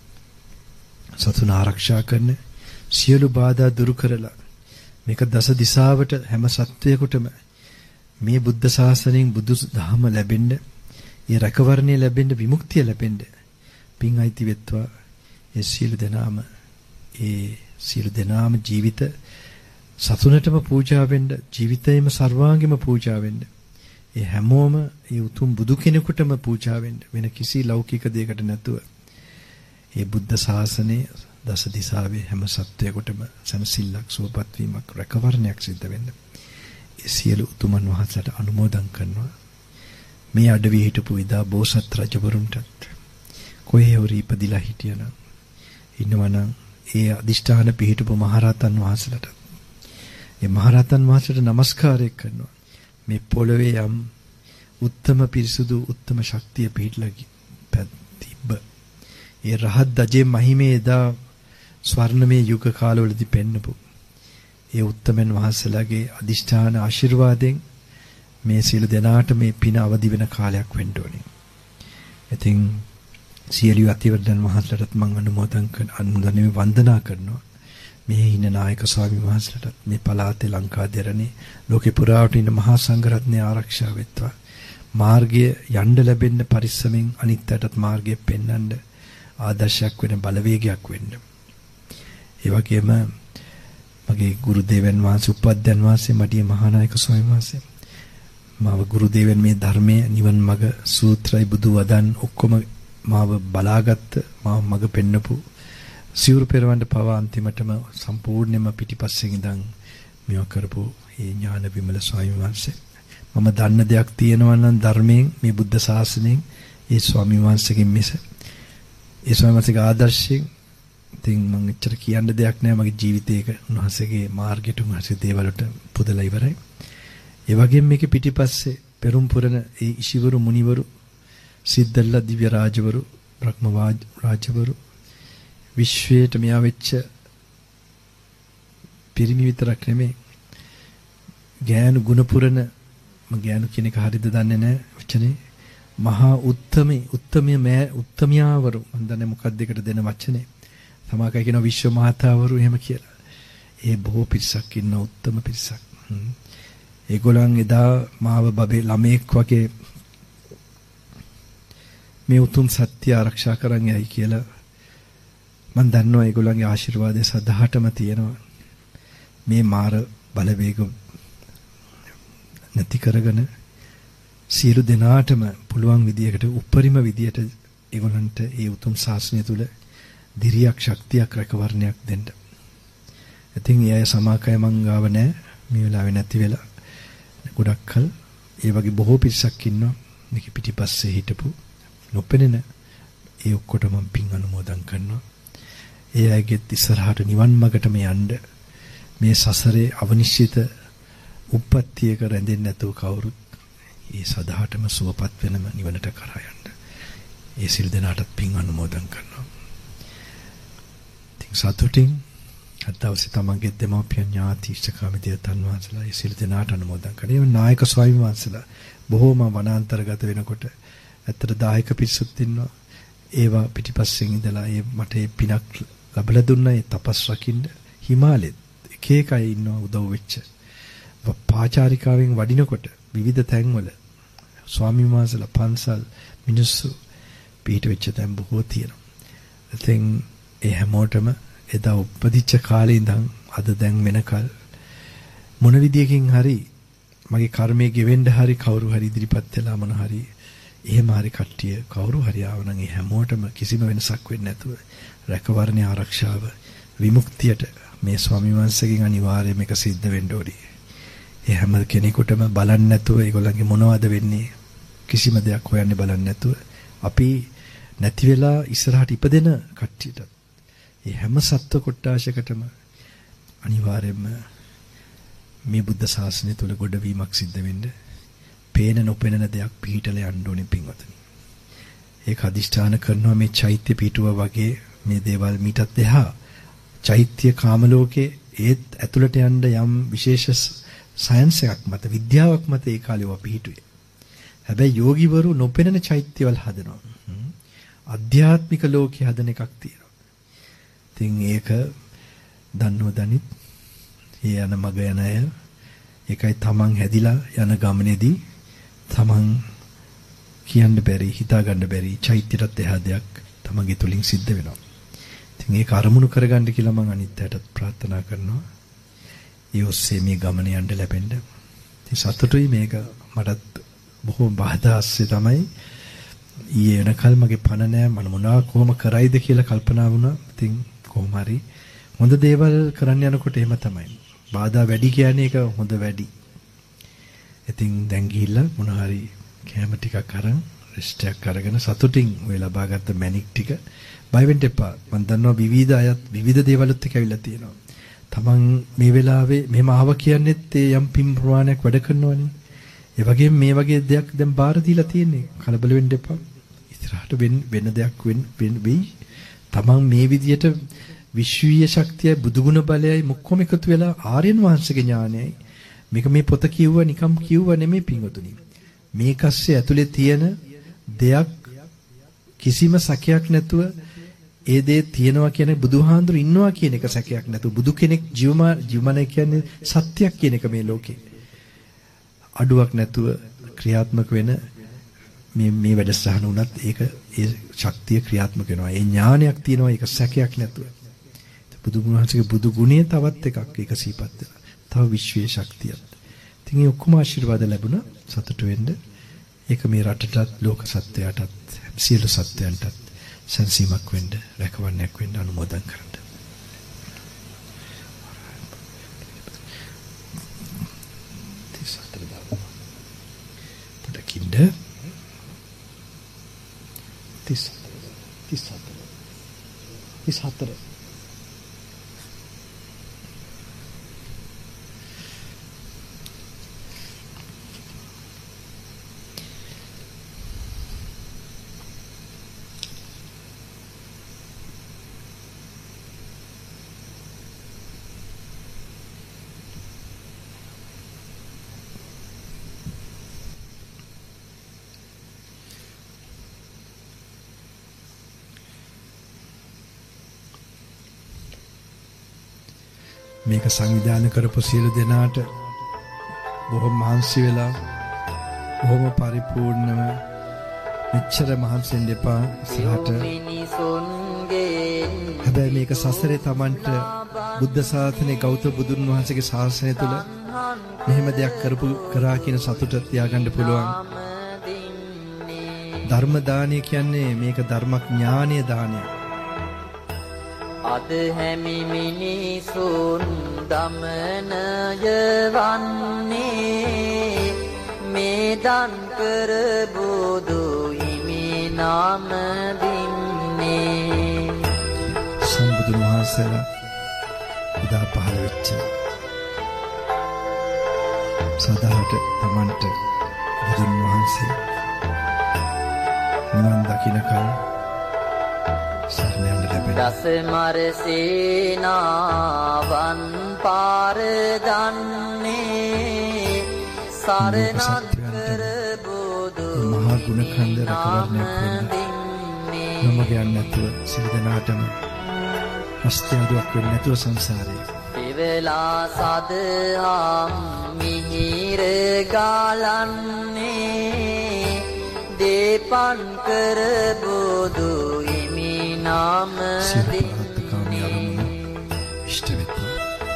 සතුන් ආරක්ෂා කරන සියලු බාධා දුරු කරලා මේක දස දිසාවට හැම සත්වයකටම මේ බුද්ධ ශාසනයෙන් බුදු දහම ලැබෙන්න, ඒ රැකවරණය ලැබෙන්න, විමුක්තිය ලැබෙන්න පින් අයිති වෙත්වා. ඒ සියලු දෙනාම ඒ සියලු දෙනාම ජීවිත සතුනටම පූජා වෙන්න, ජීවිතේම සර්වාංගෙම පූජා වෙන්න. ඒ හැමෝම ඒ උතුම් බුදු කෙනෙකුටම පූජා වෙන්න, වෙන කිසි ලෞකික දෙයකට නැතුව. ඒ බුද්ධ ශාසනයේ දස දිසාවේ හැම සත්වයකටම සනසිල්ලක්, සුවපත් වීමක්, රැකවරණයක් සිද්ධ වෙන්න. ඒ සියලු උතුමන් වහන්සේට අනුමෝදන් කරනවා. මේ අඩවියේ හිටපු ඉදා බෝසත් රජවරුන්ටත් කොහේ හරි ඉපදිලා හිටියනම් ඉන්නවනම් ඒ අදිෂ්ඨාන පිහිටපු මහරහතන් වහන්සේලාට ඒ මහරහතන් වහන්සේට নমස්කාරය කරනවා. මේ පොළවේ යම් උත්තම පිරිසුදු උත්තම ශක්තිය පිහිටලා තිබ්බ ඒ රහත් දජේ මහිමේ එදා ස්වර්ණමය යුග කාලවලදී පෙන්නපු ඒ උත්තමයන් වහන්සේලාගේ අදිෂ්ඨාන ආශිර්වාදයෙන් මේ සියලු දෙනාට මේ පින අවදි වෙන කාලයක් වෙන්න ඕනේ. ඉතින් සියලු අතිවර්ධන වහන්සේලාට මම අනුමෝදන් කරන අනුමෝදන් වන්දනා කරනවා. මේ ඉන්න නායක ස්වාමීන් වහන්සේලාට මේ පළාතේ ලංකා දෙරණේ ලෝකේ පුරාවට ඉන්න මහා සංඝරත්නය ආරක්ෂා වෙත්වා. මාර්ගය යන්න ලැබෙන්න පරිස්සමෙන් අනිත්‍යටත් මාර්ගය පෙන්වන්න ආදර්ශයක් වෙන බලවේගයක් වෙන්න. ඒ වගේම මගේ ගුරු දේවයන් වහන්සේ උපද්දයන් වහන්සේ මඩිය මහානායක ස්වාමීන් වහන්සේ මාව ගුරු දේවයන් මේ ධර්මයේ නිවන් මඟ සූත්‍රයි බුදු වදන් ඔක්කොම මාව බලාගත්ත මාව මඟ පෙන්නපු සිවුරු පෙරවන්න පවා අන්තිමටම සම්පූර්ණයෙන්ම පිටිපස්සෙන් ඉඳන් මේව කරපු ඒ ඥාන විමල ස්වාමීන් වහන්සේ මම දන්න දෙයක් තියෙනවා නම් ධර්මයෙන් මේ බුද්ධ ශාසනයෙන් ඒ ස්වාමීන් වහන්සේගෙන් මිස ඒ ස්වාමීන් වහන්සේගේ ආදර්ශයෙන් ඉතින් මම එච්චර කියන්න දෙයක් නැහැ මගේ ජීවිතේක උන්වහන්සේගේ මාර්ගයට උන්වහන්සේ දේවල්ට පුදලා ඉවරයි. ඒ වගේම මේකේ පිටිපස්සේ පෙරම් පුරන ඒ ඉෂිවරු මුනිවරු සිද්ධල්ලා දිව්‍ය රාජවරු බ්‍රහ්ම රාජවරු විශ්වයට මෙයා වෙච්ච පිරිමි විතරක් නෙමෙයි ගෑනු ගුණ පුරන මම ගෑනු කියන එක හරියද දන්නේ නැහැ වචනේ මහා උත්තමී උත්තමිය මෑ උත්තමියාවරු මම දන්නේ මොකක්ද දෙකට දෙන වචනේ සමාකයි කියන විශ්ව මහතාවරු එහෙම කියලා ඒ බොහෝ පිරිසක් ඉන්න උත්තම පිරිසක් ඒගොල්ලන් එදා මාව බබේ ළමෙක් වගේ මේ උතුම් සත්‍ය ආරක්ෂා කරන් යයි කියලා මම දන්නවා ඒගොල්ලන්ගේ ආශිර්වාදය සදාටම තියෙනවා මේ මාර බලවේග නැති කරගෙන සියලු දෙනාටම පුළුවන් විදියකට උපරිම විදියට ඒගොල්ලන්ට ඒ උතුම් ශාසනය තුල දිරියක් ශක්තියක් රැකවරණයක් දෙන්න. ඉතින් ඒ අය සමාකය මං ගාව නැහැ මේ වෙලාවේ නැති වෙලා ගොඩක් කල් ඒ වගේ බොහෝ පිරිසක් ඉන්නවා මේක පිටිපස්සේ හිටපු නොපෙනෙන ඒ ඔක්කොට මම පින් අනුමෝදන් කරනවා. ඒ අයගෙත් ඉස්සරහට නිවන් මාර්ගටම යන්න මේ සසරේ අවනිශ්චිත උප්පත්තියක රැඳෙන්නේ නැතුව කවුරුත් ඒ සදාටම සුවපත් වෙනම නිවනට කරා යන්න. ඒ සිල් දෙනාටත් පින් අනුමෝදන් කරනවා. ඉතින් සතුටින් අදවසේ තමන්ගේ දෙමාපියන් ඥාති ඉෂ්ඨකාමිතය තන්වාසලා ඒ සිල් දෙනාට අනුමෝදන් කරනවා. ඒ නායක ස්වාමීන් වහන්සේලා බොහෝම වනාන්තරගත වෙනකොට ඇත්තට දායක පිරිසුත් ඉන්නවා. ඒවා පිටිපස්සෙන් ඉඳලා ඒ මට ඒ පිනක් ලැබලා දුන්නා ඒ තපස් රකින්න හිමාලෙත් එක එක අය ඉන්නවා උදව් වෙච්ච. පාචාරිකාවෙන් වඩිනකොට විවිධ තැන්වල ස්වාමීන් වහන්සේලා පන්සල් මිනිස්සු පිට වෙච්ච තැන් බොහෝ තියෙනවා. ඉතින් ඒ හැමෝටම එදා උපදිච්ච කාලේ ඉඳන් අද දැන් වෙනකල් මොන විදියකින් හරි මගේ කර්මයේ ගෙවෙන්න හරි කවුරු හරි ඉදිරිපත් වෙලා මොන හරි එහෙම හරි කට්ටිය කවුරු හරි ආවනම් ඒ හැමෝටම කිසිම වෙනසක් වෙන්නේ නැතුව රැකවරණේ ආරක්ෂාව විමුක්තියට මේ ස්වාමීන් වහන්සේගෙන් අනිවාර්යයෙන් මේක සිද්ධ වෙන්න ඕනේ. ඒ හැම කෙනෙකුටම බලන්න නැතුව ඒගොල්ලන්ගේ මොනවද වෙන්නේ කිසිම දෙයක් හොයන්නේ බලන්න නැතුව අපි නැති වෙලා ඉස්සරහට ඉපදෙන කට්ටියට මේ හැම සත්ව කොට්ටාශයකටම අනිවාර්යයෙන්ම මේ බුද්ධ ශාසනය තුල ගොඩවීමක් සිද්ධ වෙන්න පේන නොපෙනෙන දෙයක් පිහිටලා යන්න ඕනේ පින්වතුනි. ඒක අදිෂ්ඨාන කරනවා මේ චෛත්‍ය පිටුව වගේ මේ දේවල් මීටත් එහා චෛත්‍ය කාම ලෝකේ ඒත් ඇතුළට යන්න යම් විශේෂ සයන්ස් එකක් මත විද්‍යාවක් මත ඒ කාලේ වප පිහිටුවේ. හැබැයි යෝගීවරු නොපෙනෙන චෛත්‍යවල හදනවා. අධ්‍යාත්මික ලෝකේ හදන එකක් තියෙනවා. ඉතින් ඒක දන්නව දනිත් ඒ යන මග යන අය ඒකයි තමන් හැදිලා යන ගමනේදී තමන් කියන්න බැරි හිතා ගන්න බැරි චෛත්‍යයට එහා දෙයක් තමන්ගේ තුලින් සිද්ධ වෙනවා. ඉතින් ඒක අරමුණු කරගන්න කියලා මම අනිත්‍යයටත් ප්‍රාර්ථනා කරනවා. ඒ ඔස්සේ මේ ගමන යන්න ලැබෙන්න. ඉතින් සතුටුයි මේක මටත් බොහෝ බාධාස්සේ තමයි ඊයේ වෙනකල් මගේ පණ නෑ මම මොනවා කොහොම කරයිද කියලා කල්පනා වුණා. ඉතින් කොහොම හරි හොඳ දේවල් කරන්න යනකොට එහෙම තමයි. බාධා වැඩි කියන්නේ ඒක හොඳ වැඩි. ඉතින් දැන් ගිහිල්ලා මොන හරි කැම ටිකක් අරන් රෙස්ට් එකක් අරගෙන සතුටින් ඔය ලබාගත්ත මැනික් ටික බය වෙන්න එපා. මම දන්නවා විවිධ අයත් විවිධ දේවලුත් එක්ක ඇවිල්ලා තියෙනවා. තමන් මේ වෙලාවේ මෙහෙම ආව කියන්නේත් ඒ යම් පින් ප්‍රමාණයක් වැඩ කරනවනේ. ඒ වගේම මේ වගේ දෙයක් දැන් බාර දීලා තියෙන්නේ. කලබල වෙන්න එපා. ඉස්සරහට වෙන වෙන දෙයක් වෙන්න වෙයි. තමන් මේ විදියට විශ්වීය ශක්තියයි බුදුගුණ බලයයි මුක්කොම එකතු වෙලා ආර්යයන් වහන්සේගේ ඥානයයි මේක මේ පොත කිව්ව නිකම් කිව්ව නෙමෙයි පින්වතුනි. මේකස්සේ ඇතුලේ තියෙන දෙයක් කිසිම සැකයක් නැතුව ඒ දේ තියෙනවා කියන බුදුහාඳුරු ඉන්නවා කියන එක සැකයක් නැතුව බුදු කෙනෙක් ජීවමා ජීවමන කියන්නේ සත්‍යයක් කියන එක මේ ලෝකේ අඩුවක් නැතුව ක්‍රියාත්මක වෙන මේ මේ වැඩසටහන උනත් ඒක ඒ ශක්තිය ක්‍රියාත්මක වෙනවා. ඒ ඥානයක් තියෙනවා ඒක සැකයක් නැතුව. බුදුගුණාංශික බුදු ගුණයේ තවත් එකක් ඒක සීපත් වෙනවා. තව විශ්වීය ශක්තියක්. ඉතින් මේ ඔක්කොම ආශිර්වාද ලැබුණා සතුටු වෙන්න. ඒක මේ රටටත් ලෝක සත්‍යයටත් සියලු සත්‍යයන්ටත් සංසීමක් වෙන්න රැකවරණයක් වෙන්න අනුමෝදන් කරන්න. පොඩකින්ද තිස් තිස් හතර තිස් හතර මේක සංවිධානය කරපු සියලු දෙනාට බොහොම මහන්සි වෙලා බොහොම පරිපූර්ණව මෙච්චර මහන්සි වෙන්න එපා ඉස්සරහට. හැබැයි මේක සසරේ Tamanට බුද්ධ ශාසනයේ ගෞතම බුදුන් වහන්සේගේ ශාසනය තුල මෙහෙම දෙයක් කරපු කරා කියන සතුට තියාගන්න පුළුවන්. ධර්ම දානය කියන්නේ මේක ධර්මඥානීය දානයක්. අද හැමි මිනිසුන් දමනය වන්නේ මේ දන් කර බුදු හිමි නාම දින්නේ. සම්බුදුන් වහන්සේලා උදා පහළ වෙච්ච සදාට Tamanට බුදුන් වහන්සේ නිවන් දකින්නකල් දස මර සේනාවන් පාර දන්නේ සරණත් කර බුදු මහා ගුණ කන්ද රැකවරණයක් වෙන්න නමග යන්නේ නැතුව සිල් දනාටම අස්තියාදුවක් වෙන්නේ නැතුව සංසාරේ එවලා සදහම් මිහිර ගාලන්නේ දේපන් කර බුදු නාම දින්නේ ඉෂ්ට වෙත්වා.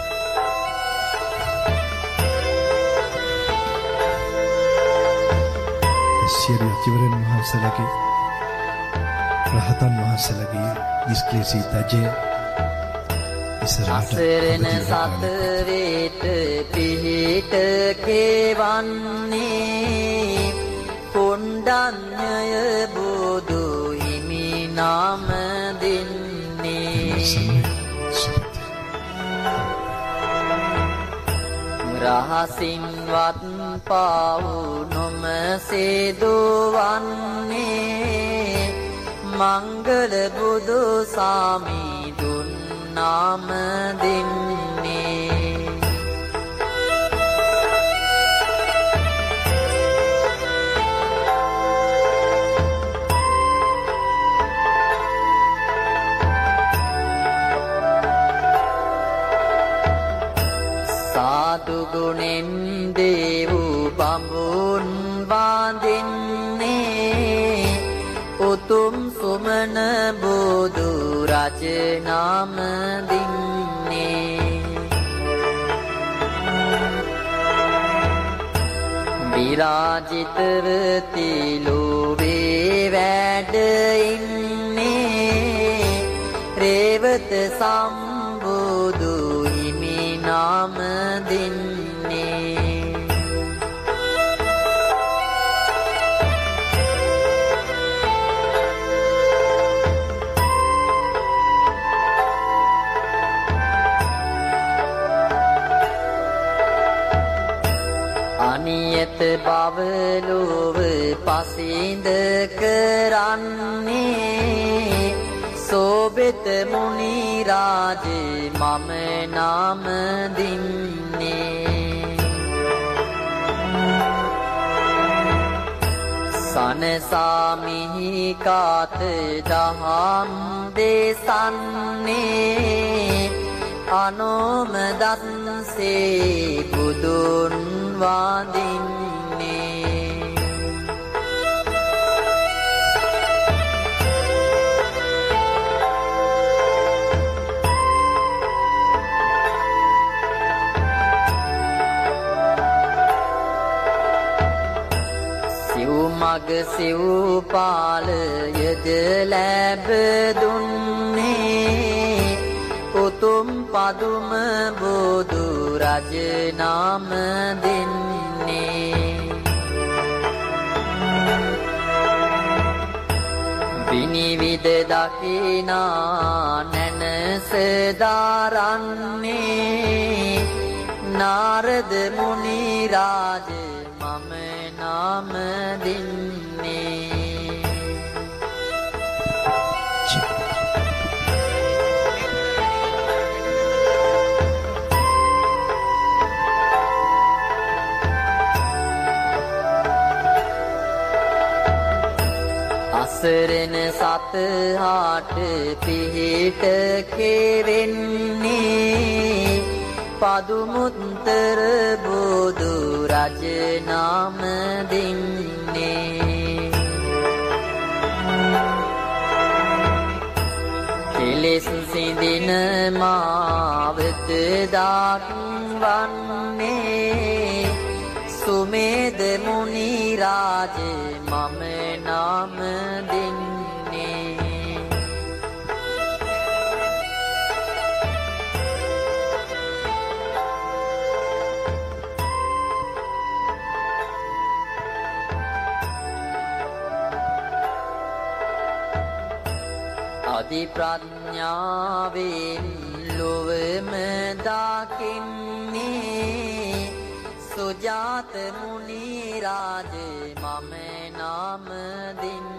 සියලු යතිවරයන් වහන්සේලාගේ රහතන් වහන්සේලාගේ නිස්ක්ලේශී තජය ඉස්සරහට අසරණ සත වේත පිහිට කේවන්නේ කොණ්ඩඤ්ඤය බුදු නාම දෙන්නේ රහසින්වත් පාවු නොමසේ දුවන්නේ මංගල බුදු සාමි දුන් නාම දෙන්නේ සාදු ගුණෙන් දේවු බඹුන් වඳින්නේ උතුම් සුමන බුදු රජ නාම දින්නේ විරාජිතව තිලුවේ වැඩ ඉන්නේ රේවත සම්බුදු හිමි නාම දින්නේ අනියත බවලොව පසින්ද කරන්නේ සෝබෙත මුනි රාජ මම නාම දින්නේ සනසාමිහි කාත දහම් දේසන්නේ අනෝම දත්සේ බුදුන් වඳින්නේ මග සිව් පාලයද ලැබ දුන්නේ උතුම් පදුම බුදු රජ නාම දෙන්නේ විනිවිද දකිනා නැනස දාරන්නේ නාරද මුනි රාජ මම නාම දින්නේ අසරණ සතහාට පිහිට කෙරෙන්නේ පදුමුත්තර බුදු රජ නාම දින්නේ කෙලෙස් සිඳින මාවත දක්වන්නේ සුමේද මුනි රාජ මම නාම දින්නේ අධි ප්‍රඥාවෙන් ලොවම දකින්නේ සුජාත මුනි රාජ මම නාම දින්නේ